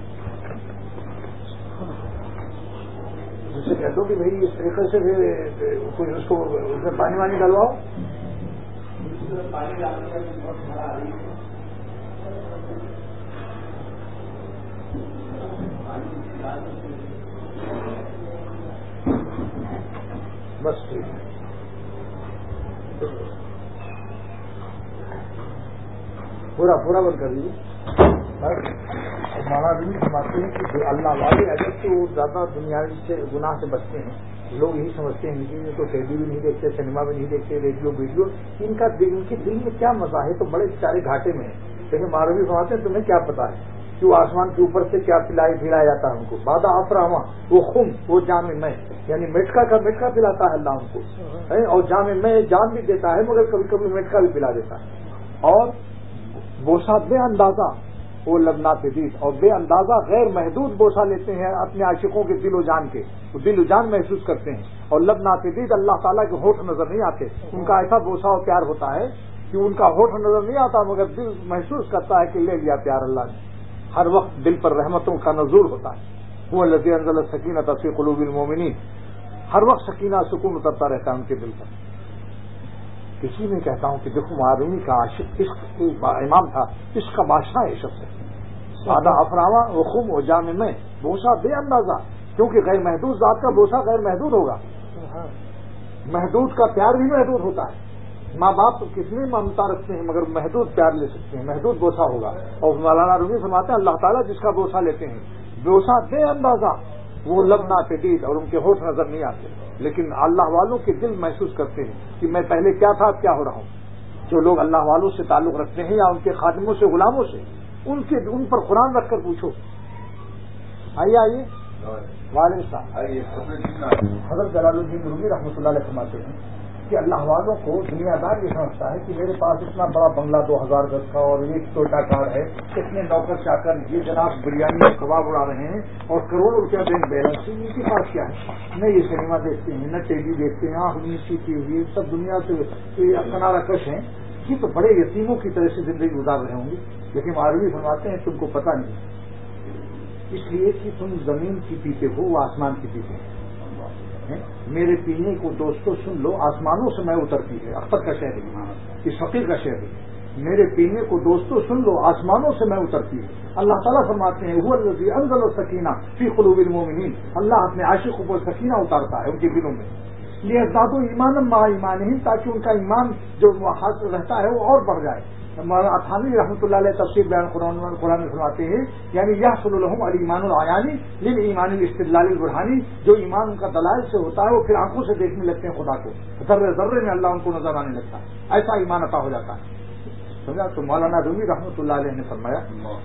جس سے کہہ دو کہ بھائی اس طریقے سے کوئی اس کو اس میں پانی وانی ڈلواؤ. پانی ڈالنے کا بھی بہت جھار آ رہی ہے. بس ٹھیک ہے پورا پورا بند کر دیجیے. مولانا بھی سمجھتے ہیں کہ اللہ والے اگر تو زیادہ دنیاوی سے گناہ سے بچتے ہیں. لوگ یہی سمجھتے ہیں کہ تو ٹی وی بھی نہیں دیکھتے، سنیما بھی نہیں دیکھتے، ریڈیو ویڈیو ان کا ان کے دل میں کیا مزہ ہے، تو بڑے سارے گھاٹے میں ہیں. لیکن مولوی فرماتے ہیں تمہیں کیا پتا ہے کہ وہ آسمان کے اوپر سے کیا پلائی پلایا جاتا ہے ان کو. بادہ افراواں وہ خم وہ جام میں یعنی میٹکا کا میٹکا پلاتا ہے اللہ ان کو، اور جام میں جام بھی دیتا ہے مگر کبھی کبھی میٹکا بھی پلا دیتا ہے. اور بوسا بے اندازہ وہ لبنات دید اور بے اندازہ غیر محدود بوسا لیتے ہیں اپنے عاشقوں کے دل و جان کے، وہ دل و جان محسوس کرتے ہیں. اور لبنات دید اللہ تعالیٰ کے ہوٹھ نظر نہیں آتے، ان کا ایسا بوسا و پیار ہوتا ہے کہ ان کا ہوٹھ نظر نہیں آتا مگر دل محسوس کرتا ہے کہ لے لیا پیار اللہ نے. ہر وقت دل پر رحمتوں کا نزول ہوتا ہے. وہ الذی انزل السکینۃ فی قلوب المؤمنین، ہر وقت سکینہ سکون اترتا رہتا ہے ان کے دل پر. کسی میں کہتا ہوں کہ دیکھو معرومی کا عاشق عشق امام تھا، عشق کا بادشاہ ہے شخص ہے. سادہ افراواں و خم و جام میں بوسا بے اندازہ، کیونکہ غیر محدود ذات کا بوسا غیر محدود ہوگا. محدود کا پیار بھی محدود ہوتا ہے. ماں باپ کتنے ممتا رکھتے ہیں مگر محدود پیار لے سکتے ہیں، محدود بوسا ہوگا. اور مولانا رومی فرماتے ہیں اللہ تعالیٰ جس کا بوسا لیتے ہیں بوسا بے اندازہ، وہ لبنا پدید اور ان کے ہوٹھ نظر نہیں آتے، لیکن اللہ والوں کے دل محسوس کرتے ہیں کہ میں پہلے کیا تھا اب کیا ہو رہا ہوں. جو لوگ اللہ والوں سے تعلق رکھتے ہیں یا ان کے خادموں سے غلاموں سے، ان کے ان پر قرآن رکھ کر پوچھو. آئیے آئیے وعلیکم السلام. حضرت جلال الدین رومی رحمۃ اللہ علیہ فرماتے ہیں کہ اللہ والوں کو دنیا دار یہ سمجھتا ہے کہ میرے پاس اتنا بڑا بنگلہ دو ہزار گز کا اور ایک ٹوٹا کار ہے، اتنے نوکر چاکر، یہ جناب بریانی اور کباب اڑا رہے ہیں اور کروڑوں روپیہ بینک بیلنس، ان کے پاس کیا ہے؟ نہ یہ سنیما دیکھتے ہیں، نہ ٹی وی دیکھتے ہیں، آنکھ نیچی کی ہوئی سب دنیا سے کنارہ کش ہیں. یہ تو بڑے یتیموں کی طرح سے زندگی گزار رہے ہوں گے. لیکن عربی فرماتے ہیں تم کو پتہ نہیں اس لیے کہ تم زمین کی پیتے ہو، وہ آسمان کی پیتے ہیں۔ میرے پینے کو دوستوں سن لو، آسمانوں سے میں اترتی ہے، اختر کا شعر ہے، اس فقیر کا شعر ہے، میرے پینے کو دوستوں سن لو، آسمانوں سے میں اترتی ہے۔ اللہ تعالیٰ فرماتے ہیں هو الذی انزل السکینہ فی قلوب المؤمنین، اللہ اپنے عاشقوں پر سکینہ اتارتا ہے ان کے دلوں میں، لیزدادوا ایمانا مع ایمانہم، تاکہ ان کا ایمان جو رہتا ہے وہ اور بڑھ جائے۔ مولانا اطحانی رحمۃ اللہ علیہ تفسیر بیان قرآن قرآن میں فرماتے ہیں یعنی یحصل لهم الایمان العیانی للایمان الاستدلال البرہانی، جو ایمان ان کا دلائل سے ہوتا ہے وہ پھر آنکھوں سے دیکھنے لگتے ہیں خدا کو، ذرے ذرے میں اللہ ان کو نظر آنے لگتا ہے، ایسا ایمان عطا ہو جاتا ہے۔ سمجھا؟ تو مولانا رومی رحمۃ اللہ علیہ نے فرمایا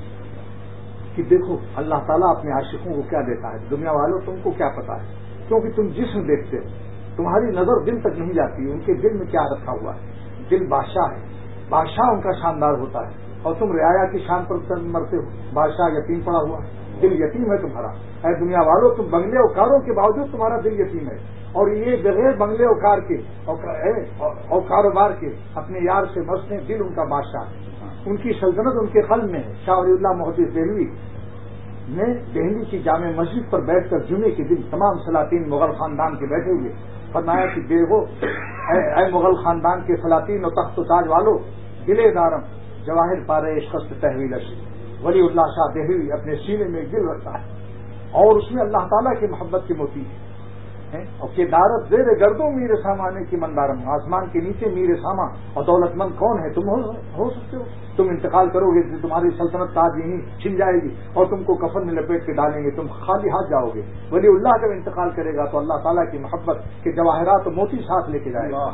کہ دیکھو اللہ تعالیٰ اپنے عاشقوں کو کیا دیتا ہے، دنیا والوں تم کو کیا پتا ہے، کیونکہ تم جسم دیکھتے ہو، تمہاری نظر دل تک نہیں جاتی، ان کے دل میں کیا رکھا ہوا ہے، دل بادشاہ ہے، بادشاہ ان کا شاندار ہوتا ہے، اور تم رعایا کی شان پر مرتے ہو، بادشاہ یتیم پڑا ہوا ہے، دل یتیم ہے تمہارا۔ اے دنیا والوں تم بنگلے اوکاروں کے باوجود تمہارا دل یتیم ہے، اور یہ بغیر بنگلے اوکار کے اور کاروبار کے اپنے یار سے مستے، دل ان کا بادشاہ ہے، ان کی سلطنت ان کے قلب میں ہے۔ شاہ ولی اللہ محدث دہلوی نے دہلی کی جامع مسجد پر بیٹھ کر جمعے کے دن تمام سلاطین مغل خاندان کے بیٹھے ہوئے فرمایا کہ دیکھو اے, اے مغل خاندان کے سلاطین و تخت و تاج والو، دلے دارم جواہر پارے عشقست تحویل اشی، ولی اللہ شاہ دہلوی اپنے سینے میں ایک دل رکھتا ہے اور اس میں اللہ تعالیٰ کی محبت کے موتی ہے، اور کہ دارت زیر گردوں میر سامانے کی مندارم، آسمان کے نیچے میر ساما اور دولت مند کون ہے، تم ہو سکتے ہو، تم انتقال کرو گے تو تمہاری سلطنت تاج یہیں چھن جائے گی اور تم کو کفن میں لپیٹ کے ڈالیں گے، تم خالی ہاتھ جاؤ گے۔ ولی اللہ جب انتقال کرے گا تو اللہ تعالیٰ کی محبت کے جواہرات و موتی ساتھ لے کے جائے گا۔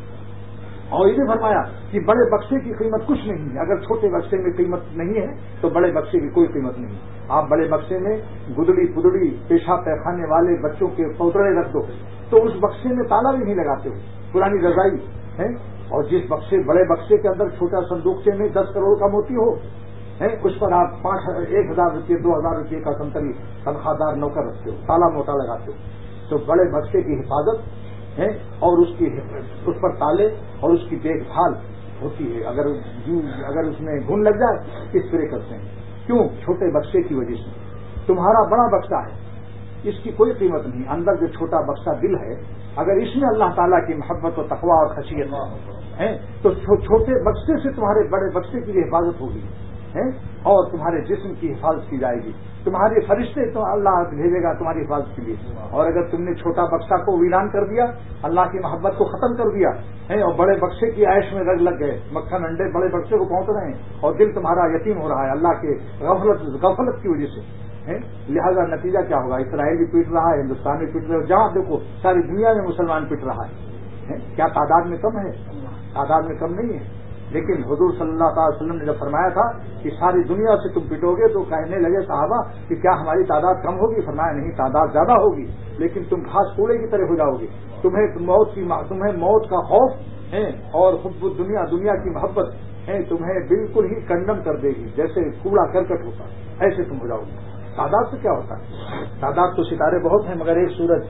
اور یہ بھی فرمایا کہ بڑے بکسے کی قیمت کچھ نہیں ہے، اگر چھوٹے بکسے میں قیمت نہیں ہے تو بڑے بکسے کی کوئی قیمت نہیں۔ آپ بڑے بکسے میں گدڑی پدڑی پیشاب پیخانے والے بچوں کے پودڑے رکھ دو تو اس بکسے میں تالا بھی نہیں لگاتے ہو، پرانی رضائی ہے، اور جس بکسے بڑے بکسے کے اندر چھوٹا صندوقچے میں دس کروڑ کا موتی ہو ہے، اس پر آپ پانچ ایک ہزار روپئے دو ہزار روپئے کا سنتری تنخواہ دار نوکر رکھتے ہو، تالا موتا لگاتے ہو، تو بڑے بکسے کی حفاظت ہے اور اس کی اس پر تالے اور اس کی دیکھ بھال ہوتی ہے، اگر اگر اس میں گھن لگ جائے کس طرح کرتے ہیں، کیوں؟ چھوٹے بکسے کی وجہ سے۔ تمہارا بڑا بکسا ہے، اس کی کوئی قیمت نہیں، اندر جو چھوٹا بکسا دل ہے، اگر اس میں اللہ تعالیٰ کی محبت و تقویٰ اور خشیت ہے تو چھوٹے بکسے سے تمہارے بڑے بکسے کی بھی حفاظت ہوگی ہے، اور تمہارے جسم کی حفاظت کی جائے گی، تمہارے فرشتے تو اللہ بھیجے گا تمہاری حفاظت کے لیے۔ اور اگر تم نے چھوٹا بکسا کو ویران کر دیا، اللہ کی محبت کو ختم کر دیا ہے اور بڑے بکسے کی عیش میں رگ لگ گئے، مکھن انڈے بڑے بکسے کو پہنچ رہے ہیں اور دل تمہارا یتیم ہو رہا ہے اللہ کے غفلت غفلت کی وجہ سے ہے، لہذا نتیجہ کیا ہوگا؟ اسرائیل بھی پیٹ رہا ہے، ہندوستان بھی پیٹ رہا ہے، جہاں دیکھو ساری دنیا میں مسلمان پیٹ رہا ہے، کیا تعداد میں کم ہے؟ تعداد میں کم نہیں ہے، لیکن حضور صلی اللہ تعالی وسلم نے جب فرمایا تھا کہ ساری دنیا سے تم پٹو گے تو کہنے لگے صحابہ کہ کیا ہماری تعداد کم ہوگی؟ فرمایا نہیں، تعداد زیادہ ہوگی، لیکن تم گھاس کوڑے کی طرح ہو جاؤ گے، تمہیں موت کی تمہیں موت کا خوف ہے اور حب الدنیا دنیا کی محبت ہے تمہیں بالکل ہی کنڈم کر دے گی، جیسے کوڑا کرکٹ ہوتا ہے ایسے تم ہو جاؤ گے۔ تعداد سے کیا ہوتا ہے؟ تعداد تو ستارے بہت ہیں مگر ایک سورج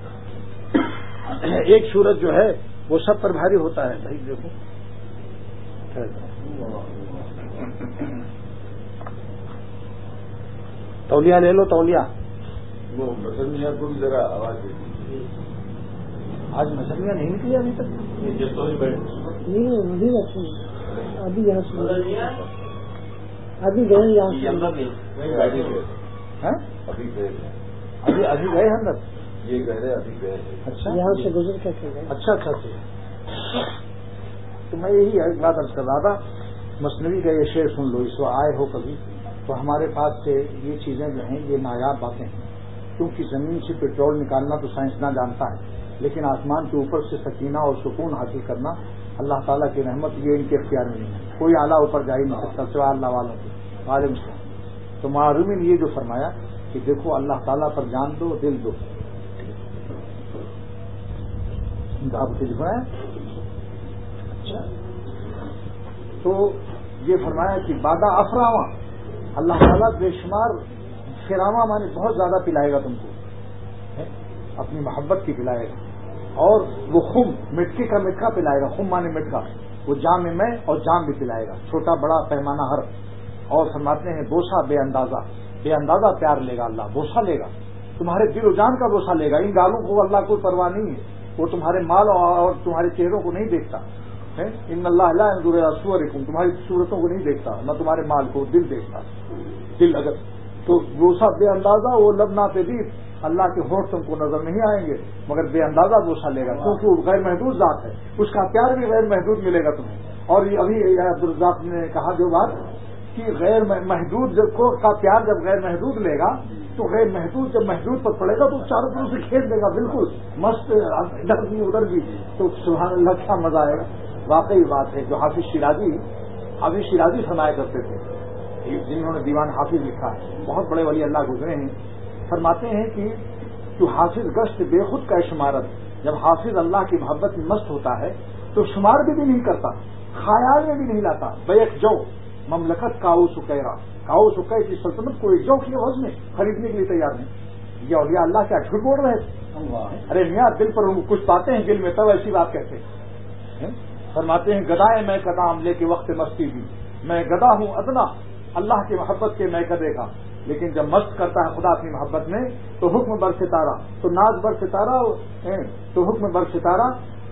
ایک سورج جو ہے وہ سب پر بھاری ہوتا ہے۔ بھائی دیکھو تولیہ لے لو، تولیہ وہ مسلمیاں کو بھی ذرا آواز دے، آج مسلمیاں نہیں نکلی ابھی تک نہیں، ابھی ابھی یہاں سے ابھی گئے یہاں سے ابھی گئے ابھی ابھی گئے اندر، یہ کہہ رہے ابھی گئے۔ اچھا یہاں سے گزر کر کے گئے۔ اچھا اچھا اچھا تو میں یہی ایک بات عرض کر رہا تھا، مثنوی کا یہ شعر سن لو، اس وقت آئے ہو کبھی تو ہمارے پاس سے یہ چیزیں جو ہیں یہ نایاب باتیں ہیں، کیونکہ زمین سے پیٹرول نکالنا تو سائنسداں جانتا ہے، لیکن آسمان کے اوپر سے سکینہ اور سکون حاصل کرنا اللہ تعالیٰ کی رحمت، یہ ان کے اختیار میں نہیں ہے، کوئی اعلیٰ اوپر جا ہی نہیں سکتا سوائے اللہ والوں کے۔ وعلیکم السلام۔ تو معرومی نے یہ جو فرمایا کہ دیکھو اللہ تعالیٰ پر جان دو، دل دو، آپ کچھ فرمایا اچھا تو یہ فرمایا کہ بادہ افراواں اللہ تعالیٰ بے شمار فراواں مانے بہت زیادہ پلائے گا تم کو، اپنی محبت کی پلائے گا، اور وہ خم مٹکے کا مٹکا پلائے گا، خم مانے مٹکا، وہ جام میں میں اور جام بھی پلائے گا، چھوٹا بڑا پیمانہ ہر، اور فرماتے ہیں بوسا بے اندازہ، بے اندازہ پیار لے گا اللہ، بوسہ لے گا، تمہارے دل و جان کا بوسہ لے گا. ان گالوں کو اللہ کوئی پرواہ نہیں ہے، وہ تمہارے مال اور تمہارے چہروں کو نہیں دیکھتا. ان اللہ لا ينظر الى صورکم، تمہاری صورتوں کو نہیں دیکھتا، نہ تمہارے مال کو، دل دیکھتا. دل اگر تو بوسہ بے اندازہ، وہ لبنا پہ دیر، اللہ کے ہونٹ تم کو نظر نہیں آئیں گے مگر بے اندازہ بوسہ لے گا، کیونکہ وہ غیر محدود ذات ہے، اس کا پیار بھی غیر محدود ملے گا تمہیں. اور یہ ابھی عبدالرزاق نے کہا جو بات کہ غیر محدود کو کا پیار جب غیر محدود لے گا تو غیر محدود جب محدود پر پڑے گا تو چاروں طرف سے کھیل دے گا، بالکل مست، ادھر بھی ادھر بھی، تو سبحان اللہ کیا مزہ آئے گا. واقعی بات ہے. جو حافظ شیرازی حافظ شیرازی فرمایا کرتے تھے، جنہوں نے دیوان حافظ لکھا ہے، بہت بڑے ولی اللہ گزرے ہیں، فرماتے ہیں کہ جو حافظ گشت بے خود کا شمارت، جب حافظ اللہ کی محبت میں مست ہوتا ہے تو شمار بھی, بھی نہیں کرتا، خیال میں بھی نہیں لاتا. بیک جو مملکت کاؤ سکیرا، کاؤ سکے کی سلطنت کو ایک جو کی عوض میں خریدنے کے لیے تیار نہیں. یہ اولیاء اللہ کیا جھوٹ بول رہے تھے؟ ارے میاں دل پر کچھ باتیں ہیں دل میں تب ایسی بات کہتے ہیں. فرماتے ہیں گدائے میں قدام عملے کے وقت مستی بھی، میں گدا ہوں ادنا اللہ کی محبت کے میں کدے کا، لیکن جب مست کرتا ہے خدا اپنی محبت میں تو حکم بر ستارہ، تو ناز بر ستارہ، تو حکم بر ستارہ،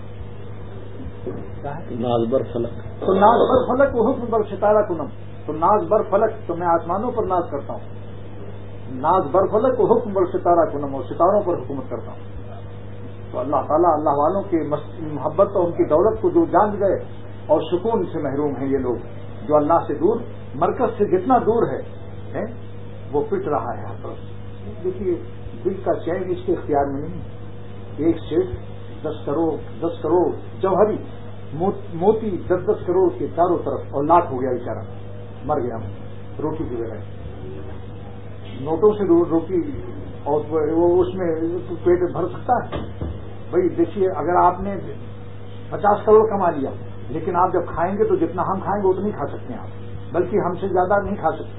ناز بر فلک، تو ناز بر فلک وہ حکم بر ستارہ کنم، تو ناز بر فلک تو میں آسمانوں پر ناز کرتا ہوں، ناز بر فلک وہ حکم بر ستارہ کنم، اور ستاروں پر حکومت کرتا ہوں. تو اللہ تعالیٰ اللہ والوں کی محبت اور ان کی دولت کو جو جان گئے اور سکون سے محروم ہیں یہ لوگ، جو اللہ سے دور، مرکز سے جتنا دور ہے وہ پٹ رہا ہے ہر طرف. دیکھیے دل کا چین اس کے اختیار میں نہیں. ایک سیٹ دس کروڑ دس کروڑ جوہری موتی دس دس کروڑ کے چاروں طرف، اور لاکھ ہو گیا بیچارہ، مر گیا روٹی کے بغیر، نوٹوں سے روٹی، اور وہ اس میں پیٹ بھر سکتا ہے؟ بھائی دیکھیے اگر آپ نے پچاس کروڑ کما لیا، لیکن آپ جب کھائیں گے تو جتنا ہم کھائیں گے اتنا نہیں کھا سکتے آپ، بلکہ ہم سے زیادہ نہیں کھا سکتے.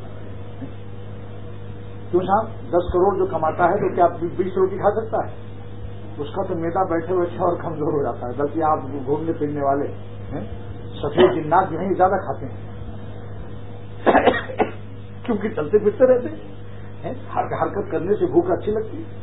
کیوں صاحب؟ دس کروڑ جو کماتا ہے تو کیا بیس روٹی کھا سکتا ہے؟ اس کا تو میدا بیٹھے بیٹھے اور کمزور ہو جاتا ہے. بلکہ آپ گھومنے پھرنے والے سفید جنات جو ہیں یہ زیادہ کھاتے ہیں کیونکہ چلتے پھرتے رہتے ہیں، حرکت کرنے سے بھوک اچھی لگتی ہے.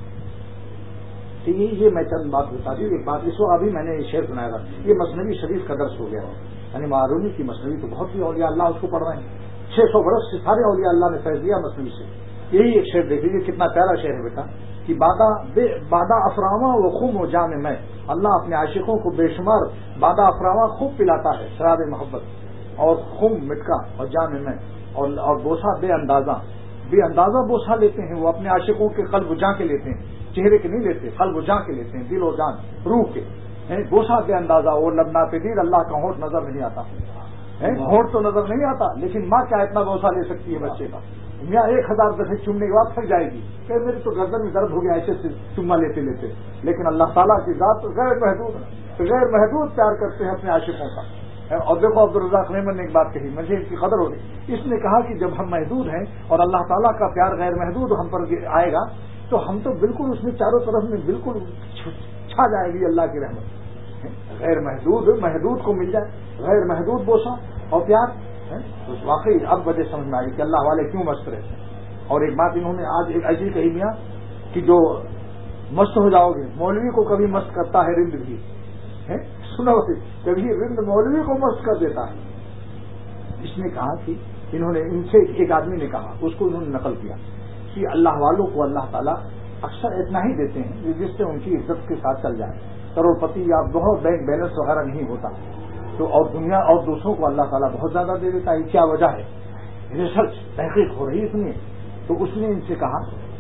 تو یہ میں چند بات بتا دی. ایک بات اس وقت ابھی میں نے شعر سنایا تھا، یہ مثنوی شریف کا درس ہو گیا، یعنی معرونی کی مثنوی تو بہت سی اولیاء اللہ اس کو پڑھ رہے ہیں. چھ سو برس سے سارے اولیاء اللہ نے فیض لیا مثنوی سے. یہی ایک شعر دیکھ لیجیے کتنا پیارا شعر ہے بیٹا، کہ بادہ بادہ افراواں و خم و جام میں، اللہ اپنے عاشقوں کو بے شمار بادہ افراواں خوب پلاتا ہے، شراب محبت، اور خم مٹکا اور جام میں، اور بوسہ بے اندازہ بے اندازہ بوسہ لیتے ہیں وہ اپنے عاشقوں کے قلب جاں کے لیتے ہیں، چہرے کے نہیں لیتے، قلب جاں کے لیتے ہیں، دل و جان روح کے. بوسہ بے اندازہ اور لبنا پہ دیر، اللہ کا ہونٹ نظر نہیں آتا، ہونٹ تو نظر نہیں آتا، لیکن ماں کیا اتنا بوسہ لے سکتی ہے بچے کا؟ میاں ایک ہزار دفعے چومنے کے بعد تھک جائے گی کہ میری تو گردن میں درد ہو گیا ایسے سے چما لیتے لیتے. لیکن اللہ تعالیٰ کی ذات غیر محدود غیر محدود پیار کرتے ہیں اپنے عاشقوں کا. اور دیکھو عبدالرزاق رحمن نے ایک بات کہی، مجھے ان کی قدر ہو گئی. اس نے کہا کہ جب ہم محدود ہیں اور اللہ تعالیٰ کا پیار غیر محدود ہم پر آئے گا تو ہم تو بالکل اس میں چاروں طرف میں بالکل چھا جائے گی اللہ کی رحمت. غیر محدود محدود کو مل جائے غیر محدود بوسہ اور پیار، تو واقعی اب وجہ سمجھ میں آئی کہ اللہ والے کیوں مست رہتے ہیں. اور ایک بات انہوں نے آج ایک ایسی کہی میاں کہ جو مست ہو جاؤ گے، مولوی کو کبھی مست کرتا ہے رند بھی، سنو کبھی رند مولوی کو مست کر دیتا ہے. اس نے کہا کہ انہوں نے ان سے ایک آدمی نے کہا، اس کو انہوں نے نقل کیا کہ اللہ والوں کو اللہ تعالیٰ اکثر اتنا ہی دیتے ہیں جس سے ان کی عزت کے ساتھ چل جائے. کروڑ پتی یا بہت بینک بیلنس وغیرہ نہیں ہوتا، تو اور دنیا اور دوسروں کو اللہ تعالیٰ بہت زیادہ دے دیتا ہے. کیا وجہ ہے؟ ریسرچ تحقیق ہو رہی ہے اس میں. تو اس نے ان سے کہا،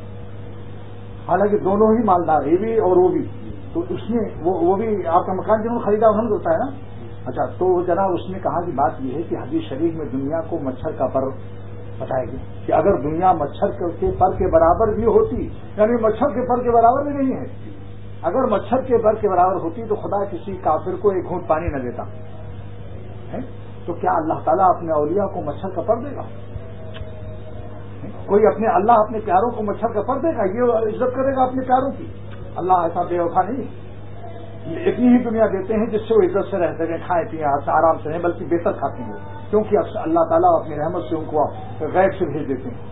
حالانکہ دونوں ہی مالدار، یہ بھی اور وہ بھی، تو اس نے وہ, وہ بھی آپ کا مکان جنہوں نے خریدا انہوں نے ہوتا ہے نا. اچھا تو جناب اس نے کہا کہ بات یہ ہے کہ حدیث شریف میں دنیا کو مچھر کا پر بتائے گی کہ اگر دنیا مچھر کے پر کے برابر بھی ہوتی، یعنی مچھر کے پر کے برابر بھی نہیں ہے، اگر مچھر کے پر کے برابر ہوتی تو خدا کسی کافر کو ایک گھونٹ پانی نہ دیتا. تو کیا اللہ تعالیٰ اپنے اولیاء کو مچھر کا پر دے گا؟ کوئی اپنے اللہ اپنے پیاروں کو مچھر کا پر دے گا؟ یہ عزت کرے گا اپنے پیاروں کی؟ اللہ ایسا بے وفا نہیں. اتنی ہی دنیا دیتے ہیں جس سے وہ عزت سے رہ سکیں، کھائیں پیئیں آرام سے رہیں، بلکہ بہتر کھاتے ہیں، کیونکہ اللہ تعالیٰ اپنی رحمت سے ان کو غیب سے بھیج دیتے ہیں.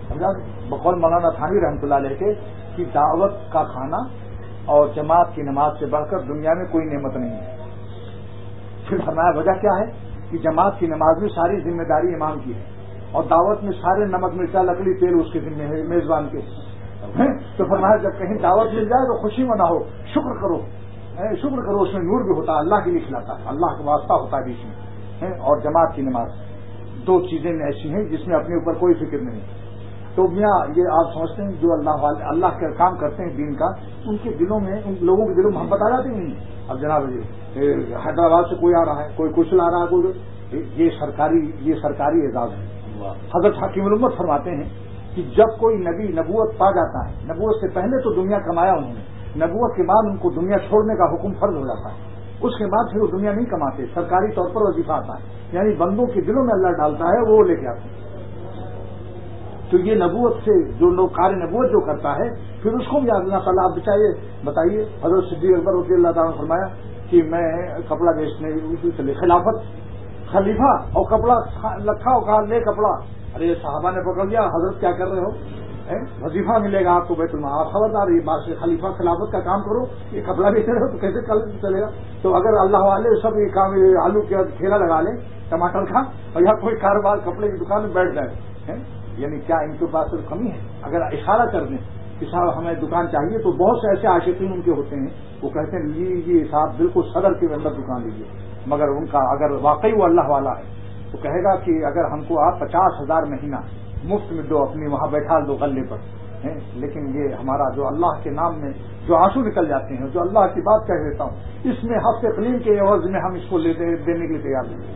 بقول مولانا تھانی رحمۃ اللہ علیہ کے کہ دعوت کا کھانا اور جماعت کی نماز سے بڑھ کر دنیا میں کوئی نعمت نہیں ہے. پھر فرمایا وجہ کیا ہے کہ جماعت کی نماز میں ساری ذمہ داری امام کی ہے اور دعوت میں سارے نمک مرچا لکڑی تیل اس کے ذمہ ہے میزبان کے. تو فرمایا جب کہیں دعوت مل جائے تو خوشی مناؤ, شکر کرو, شکر کرو, اس میں نور بھی ہوتا ہے, اللہ کے لیے کھلاتا ہے, اللہ کا واسطہ ہوتا ہے بیچ میں. اور جماعت کی نماز دو چیزیں ایسی ہیں جس میں اپنے اوپر کوئی فکر نہیں. تو میاں یہ آپ سمجھتے ہیں جو اللہ والے اللہ کے کام کرتے ہیں دین کا, ان کے دلوں میں ان لوگوں کے دلوں میں محبت آ جاتی نہیں ہے. اب جناب حیدرآباد سے کوئی آ رہا ہے, کوئی کچھ لا رہا ہے, کوئی یہ سرکاری یہ سرکاری اعزاز ہے. حضرت حکیم الامت فرماتے ہیں کہ جب کوئی نبی نبوت پا جاتا ہے, نبوت سے پہلے تو دنیا کمایا انہوں نے, نبوت کے بعد ان کو دنیا چھوڑنے کا حکم فرض ہو جاتا ہے, اس کے بعد پھر وہ دنیا نہیں کماتے, سرکاری طور پر وظیفہ آتا ہے, یعنی بندوں کے دلوں میں اللہ ڈالتا ہے وہ لے کے آتے ہیں. تو یہ نبوت سے جو لوگ کار نبوت جو کرتا ہے پھر اس کو بھی اللہ تعالیٰ آپ بچائیے بتائیے. حضرت صدیق اکبر رضی اللہ تعالیٰ نے فرمایا کہ میں کپڑا بیچنے چلے, خلافت خلیفہ اور کپڑا لکھا اور کہا لے کپڑا. ارے صحابہ نے پکڑ لیا, حضرت کیا کر رہے ہو, وظیفہ ملے گا آپ کو بیت المال, آپ خبردار یہ بات سے خلیفہ خلافت کا کام کرو, یہ کپڑا بیچ رہے ہو تو کیسے چلے گا. تو اگر اللہ والے سب یہ کام آلو کا ٹھیلا لگا لیں ٹماٹر کا اور یا کوئی کاروبار کپڑے کی دکان میں بیٹھ جائے, یعنی کیا ان کے پاس صرف کمی ہے. اگر اشارہ کر دیں کہ صاحب ہمیں دکان چاہیے تو بہت سے ایسے عاشقین ان کے ہوتے ہیں, وہ کہتے ہیں لیجیے صاحب بالکل صدر کے اندر دکان لیجیے, مگر ان کا اگر واقعی وہ اللہ والا ہے تو کہے گا کہ اگر ہم کو آپ پچاس ہزار مہینہ مفت میں دو, اپنی وہاں بیٹھا دو غلے پر, لیکن یہ ہمارا جو اللہ کے نام میں جو آنسو نکل جاتے ہیں, جو اللہ کی بات کہہ دیتا ہوں, اس میں ہفتے قلیل کے عوض میں ہم اس کو دینے کے لیے تیار نہیں.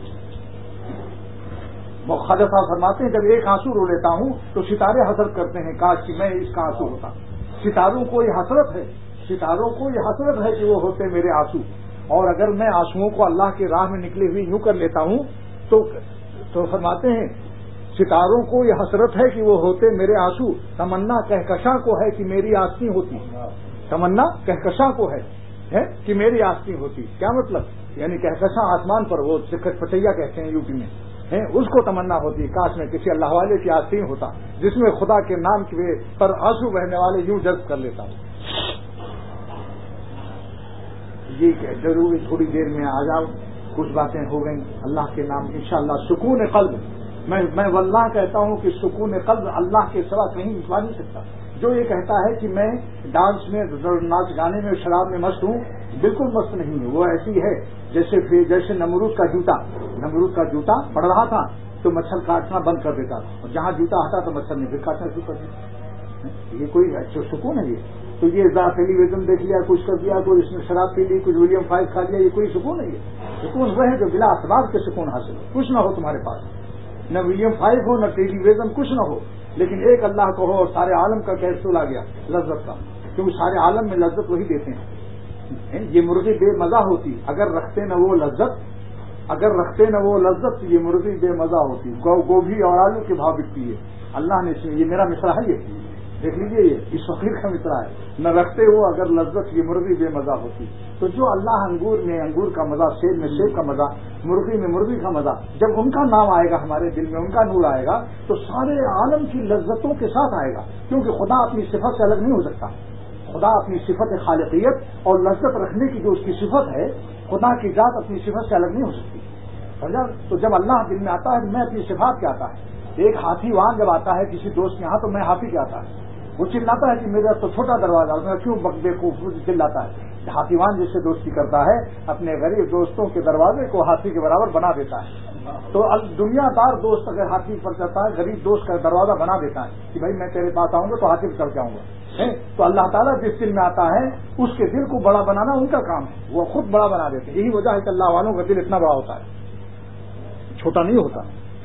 خواجہ صاحب فرماتے ہیں جب ایک آنسو رو لیتا ہوں تو ستارے حسرت کرتے ہیں کاش کہ میں اس کا آنسو ہوتا. ستاروں کو یہ حسرت ہے, ستاروں کو یہ حسرت ہے کہ وہ ہوتے میرے آنسو, اور اگر میں آنسوؤں کو اللہ کی راہ میں نکلے ہوئے یوں کر لیتا ہوں تو تو فرماتے ہیں ستاروں کو یہ حسرت ہے کہ وہ ہوتے میرے آنسو, تمنا کہکشاں کو ہے کہ میری آستی ہوتی, تمنا کہکشاں کو ہے کہ میری آستی ہوتی. کیا مطلب, یعنی کہکشاں آسمان پر, وہ پٹیا کہتے ہیں یوپی میں, اس کو تمنا ہوتی کاش میں کسی اللہ والے کی آستی ہوتا جس میں خدا کے نام کے پر آنسو بہنے والے یوں جذب کر لیتا ہوں. یہ ضروری تھوڑی دیر میں آ جاؤ, کچھ باتیں ہو گئیں اللہ کے نام انشاءاللہ. سکون قلب, میں میں واللہ کہتا ہوں کہ سکون قلب اللہ کے سوا کہیں مٹوا نہیں سکتا. جو یہ کہتا ہے کہ میں ڈانس میں ناچ گانے میں شراب میں مست ہوں, بالکل مست نہیں ہے. وہ ایسی ہے جیسے جیسے نمرود کا جوتا, نمرود کا جوتا پڑ رہا تھا تو مچھر کاٹنا بند کر دیتا, اور جہاں جوتا ہٹا تو مچھر نے پھر کاٹنا شروع کر دیا. یہ کوئی اچھا سکون ہے یہ؟ تو یہ ٹیلی ویژن دیکھ لیا, کچھ کر دیا, کوئی اس میں شراب پی لی, کچھ ولیم فائز کھا لیا, یہ کوئی سکون ہے؟ یہ سکون وہ ہے جو بلا اسباب کے سکون حاصل ہو, کچھ نہ ہو تمہارے پاس, نہ ولیم فائز ہو نہ ٹیلی ویژن, کچھ نہ ہو, لیکن ایک اللہ کو ہو اور سارے عالم کا کیسول آ گیا لذت کا, کیونکہ سارے عالم میں لذت وہی دیتے ہیں. یہ مرغی بے مزہ ہوتی اگر رکھتے نہ وہ لذت, اگر رکھتے نہ وہ لذت یہ مرغی بے مزہ ہوتی. گو گوبھی اور آلو کے بھاؤ بکتی ہے. اللہ نے, یہ میرا مصرع ہے, یہ دیکھ لیجیے, یہ اس فقیر کا مصرع ہے, نہ رکھتے ہو اگر لذت یہ مرغی بے مزہ ہوتی. تو جو اللہ انگور میں انگور کا مزہ, سیب میں سیب کا مزہ, مرغی میں مرغی کا مزہ, جب ان کا نام آئے گا ہمارے دل میں, ان کا نور آئے گا تو سارے عالم کی لذتوں کے ساتھ آئے گا. کیونکہ خدا اپنی صفت سے الگ نہیں ہو سکتا. خدا اپنی صفت خالقیت اور لذت رکھنے کی جو اس کی صفت ہے, خدا کی ذات اپنی صفت سے الگ نہیں ہو سکتی. سمجھا؟ تو جب اللہ دل میں آتا ہے میں اپنی صفات کیا آتا ہے. ایک ہاتھی وہاں جب آتا ہے کسی دوست کے یہاں تو میں ہاتھی کیا آتا ہے, وہ چلاتا ہے کہ میرا تو چھوٹا دروازہ, میں کیوں بے خوف چلاتا ہے. ہاتھیوان جس سے دوستی کرتا ہے اپنے غریب دوستوں کے دروازے کو ہاتھی کے برابر بنا دیتا ہے. تو دنیا دار دوست اگر ہاتھی پر چلتا ہے, غریب دوست کا دروازہ بنا دیتا ہے کہ بھائی میں تیرے پاس آؤں گا تو ہاتھی پہ چڑھ جاؤں گا. تو اللہ تعالیٰ جس دل میں آتا ہے اس کے دل کو بڑا بنانا ان کا کام ہے, وہ خود بڑا بنا دیتے ہیں. یہی وجہ ہے کہ اللہ والوں کا دل اتنا بڑا ہوتا ہے, چھوٹا نہیں ہوتا.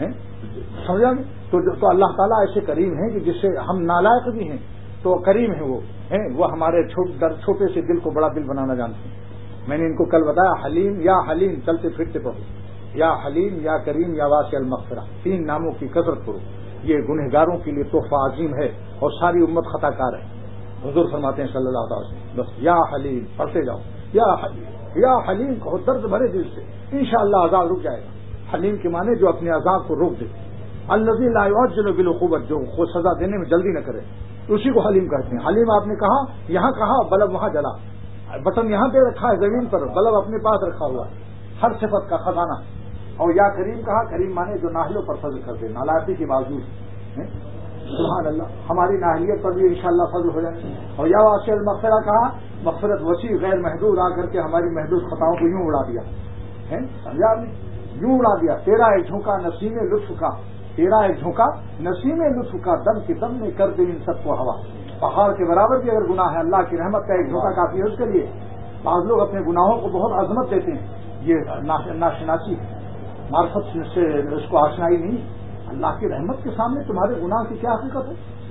سمجھا؟ تو تو اللہ تعالیٰ ایسے کریم ہیں کہ جس سے ہم نالائق بھی ہیں تو کریم ہیں وہ ہیں, وہ ہمارے چھوٹے سے دل کو بڑا دل بنانا جانتے ہیں. میں نے ان کو کل بتایا, حلیم یا حلیم چلتے پھرتے پڑھو, یا حلیم یا کریم یا واسع المغفرہ, تین ناموں کی کثرت کرو. یہ گنہگاروں کے لیے تحفہ عظیم ہے اور ساری امت خطا کار ہے. حضور فرماتے ہیں صلی اللہ علیہ وسلم, بس یا حلیم پڑھتے جاؤ, یا حلیم یا حلیم کہو درد بھرے دل سے, انشاءاللہ عذاب رک جائے گا. حلیم کے معنی جو اپنے عذاب کو روک دے, الذی لا یعجل بالعقوبۃ، جو خود سزا دینے میں جلدی نہ کرے، اسی کو حلیم کہتے ہیں۔ حلیم آپ نے کہا، یہاں کہا بلب وہاں جلا، بٹن یہاں پہ رکھا ہے زمین پر، بلب اپنے پاس رکھا ہوا، ہر صفت کا خزانہ۔ اور یا کریم کہا، کریم مانے جو ناہلوں پر فضل کر دے، نالائقی کے باوجود۔ سبحان اللہ، ہماری ناہلیت پر بھی انشاءاللہ فضل ہو جائے۔ اور یا واسع المغفرہ کہا، مغفرت وسیع غیر محدود آ کر کے ہماری محدود خطاؤں کو یوں اڑا دیا، سمجھا آپ نے، یوں اڑا دیا۔ تیرا ایک جھونکا نسیم لطف کا، تیرا ایک جھونکا نسیم لطف کا، دم کے دم میں کر دے ان سب کو ہوا۔ پہاڑ کے برابر بھی اگر گناہ ہے، اللہ کی رحمت کا ایک جھونکا کافی ہے اس کے لیے۔ بعض لوگ اپنے گناہوں کو بہت عظمت دیتے ہیں، یہ ناشناسی ہے، معرفت سے اس کو آشنائی نہیں۔ اللہ کی رحمت کے سامنے تمہارے گناہ کی کیا حقیقت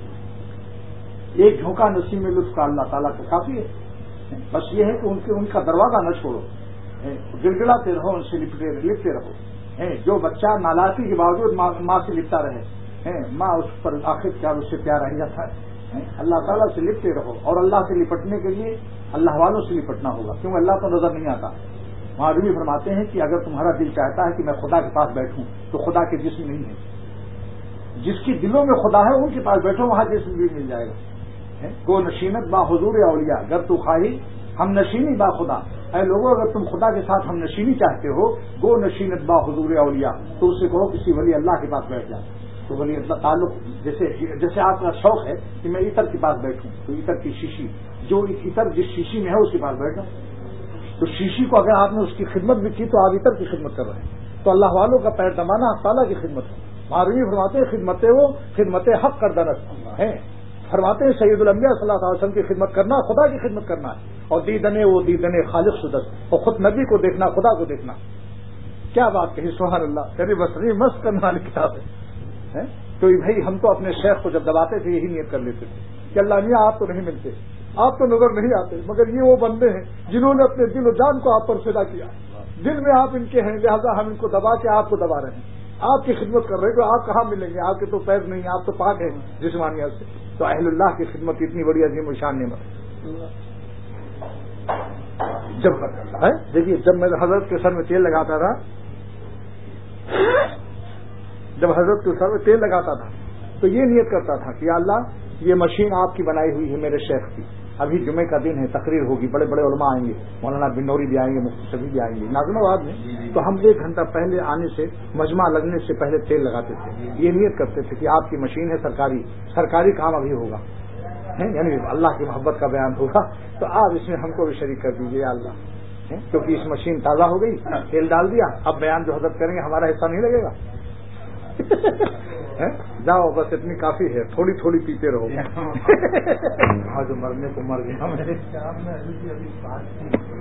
ہے؟ ایک جھونکا نسیم لطف کا اللہ تعالیٰ کا کافی ہے۔ بس یہ ہے کہ ان کے ان کا دروازہ نہ چھوڑو، گڑگڑاتے رہو، ان سے لپٹے لپٹے رہو۔ جو بچہ نالائقی کے باوجود ماں سے لپٹا رہے، ماں اس پر آخر کیا اس سے پیار رہ جاتا ہے۔ اللہ تعالیٰ سے لپٹے رہو، اور اللہ سے لپٹنے کے لیے اللہ والوں سے لپٹنا ہوگا، کیونکہ اللہ تو نظر نہیں آتا۔ وہاں بھی فرماتے ہیں کہ اگر تمہارا دل چاہتا ہے کہ میں خدا کے پاس بیٹھوں تو خدا کے جسم نہیں ہے، جس کی دلوں میں خدا ہے ان کے پاس بیٹھو، وہاں جسم بھی مل جائے گا۔ گو نشینت با حضور اولیاء، اگر تو خواہی ہم نشینی با خدا، اے لوگوں اگر تم خدا کے ساتھ ہم نشینی چاہتے ہو، گو نشینت با حضور اولیاء، تو اس سے کہو کسی ولی اللہ کے پاس بیٹھ جائے۔ تو ولی اللہ تعلق، جیسے جیسے آپ کا شوق ہے کہ میں عطر کے پاس بیٹھوں، تو عطر کی شیشی، جو عطر جس شیشی میں ہے اس کے پاس بیٹھو، تو شیشی کو اگر آپ نے اس کی خدمت بھی کی تو آپ عطر کی خدمت کر رہے ہیں۔ تو اللہ والوں کا پیر دمانا تعالیٰ کی خدمت ہے۔ ماروی فرماتے ہیں خدمتیں وہ خدمت حق کردنت ہے، فرماتے ہیں سید الانبیاء صلی اللہ علیہ وسلم کی خدمت کرنا خدا کی خدمت کرنا ہے، اور دیدنے وہ دیدنے خالق شدت، اور خود نبی کو دیکھنا خدا کو دیکھنا۔ کیا بات کہی، سبحان اللہ، یعنی بصری مست کرنے والی کتاب ہے۔ تو بھائی ہم تو اپنے شیخ کو جب دباتے تھے یہی نیت کر لیتے تھے کہ اللہ میاں آپ تو نہیں ملتے، آپ تو نظر نہیں آتے، مگر یہ وہ بندے ہیں جنہوں نے اپنے دل و جان کو آپ پر فدا کیا، دل میں آپ ان کے ہیں، لہذا ہم ان کو دبا کے آپ کو دبا رہے ہیں، آپ کی خدمت کر رہے ہیں۔ تو آپ کہاں ملیں گے، آپ کے تو پیر نہیں، آپ تو پاک ہیں جسمانیت سے۔ تو اہل اللہ کی خدمت اتنی بڑی عظیم و شان نعمت ہے۔ جب دیکھیے، جب میں حضرت کے سر میں تیل لگاتا تھا جب حضرت کے سر میں تیل لگاتا تھا تو یہ نیت کرتا تھا کہ یا اللہ یہ مشین آپ کی بنائی ہوئی ہے میرے شیخ کی، ابھی جمعے کا دن ہے، تقریر ہوگی، بڑے بڑے علماء آئیں گے، مولانا بن نوری بھی آئیں گے، مفتی شفیع بھی آئیں گے ناظرین آباد میں، تو ہم ایک گھنٹہ پہلے آنے سے، مجمع لگنے سے پہلے تیل لگاتے تھے، یہ نیت کرتے تھے کہ آپ کی مشین ہے، سرکاری سرکاری کام ابھی ہوگا، یعنی اللہ کی محبت کا بیان ہوگا، تو آپ اس میں ہم کو بھی شریک کر دیجیے یا اللہ، کیونکہ اس مشین تازہ ہو گئی، تیل ڈال دیا، اب بیان جو حضرت کریں گے ہمارا حصہ نہیں لگے گا۔ جاؤ بس اتنی کافی ہے، تھوڑی تھوڑی پیتے رہو، جو مرنے کو مر گیا۔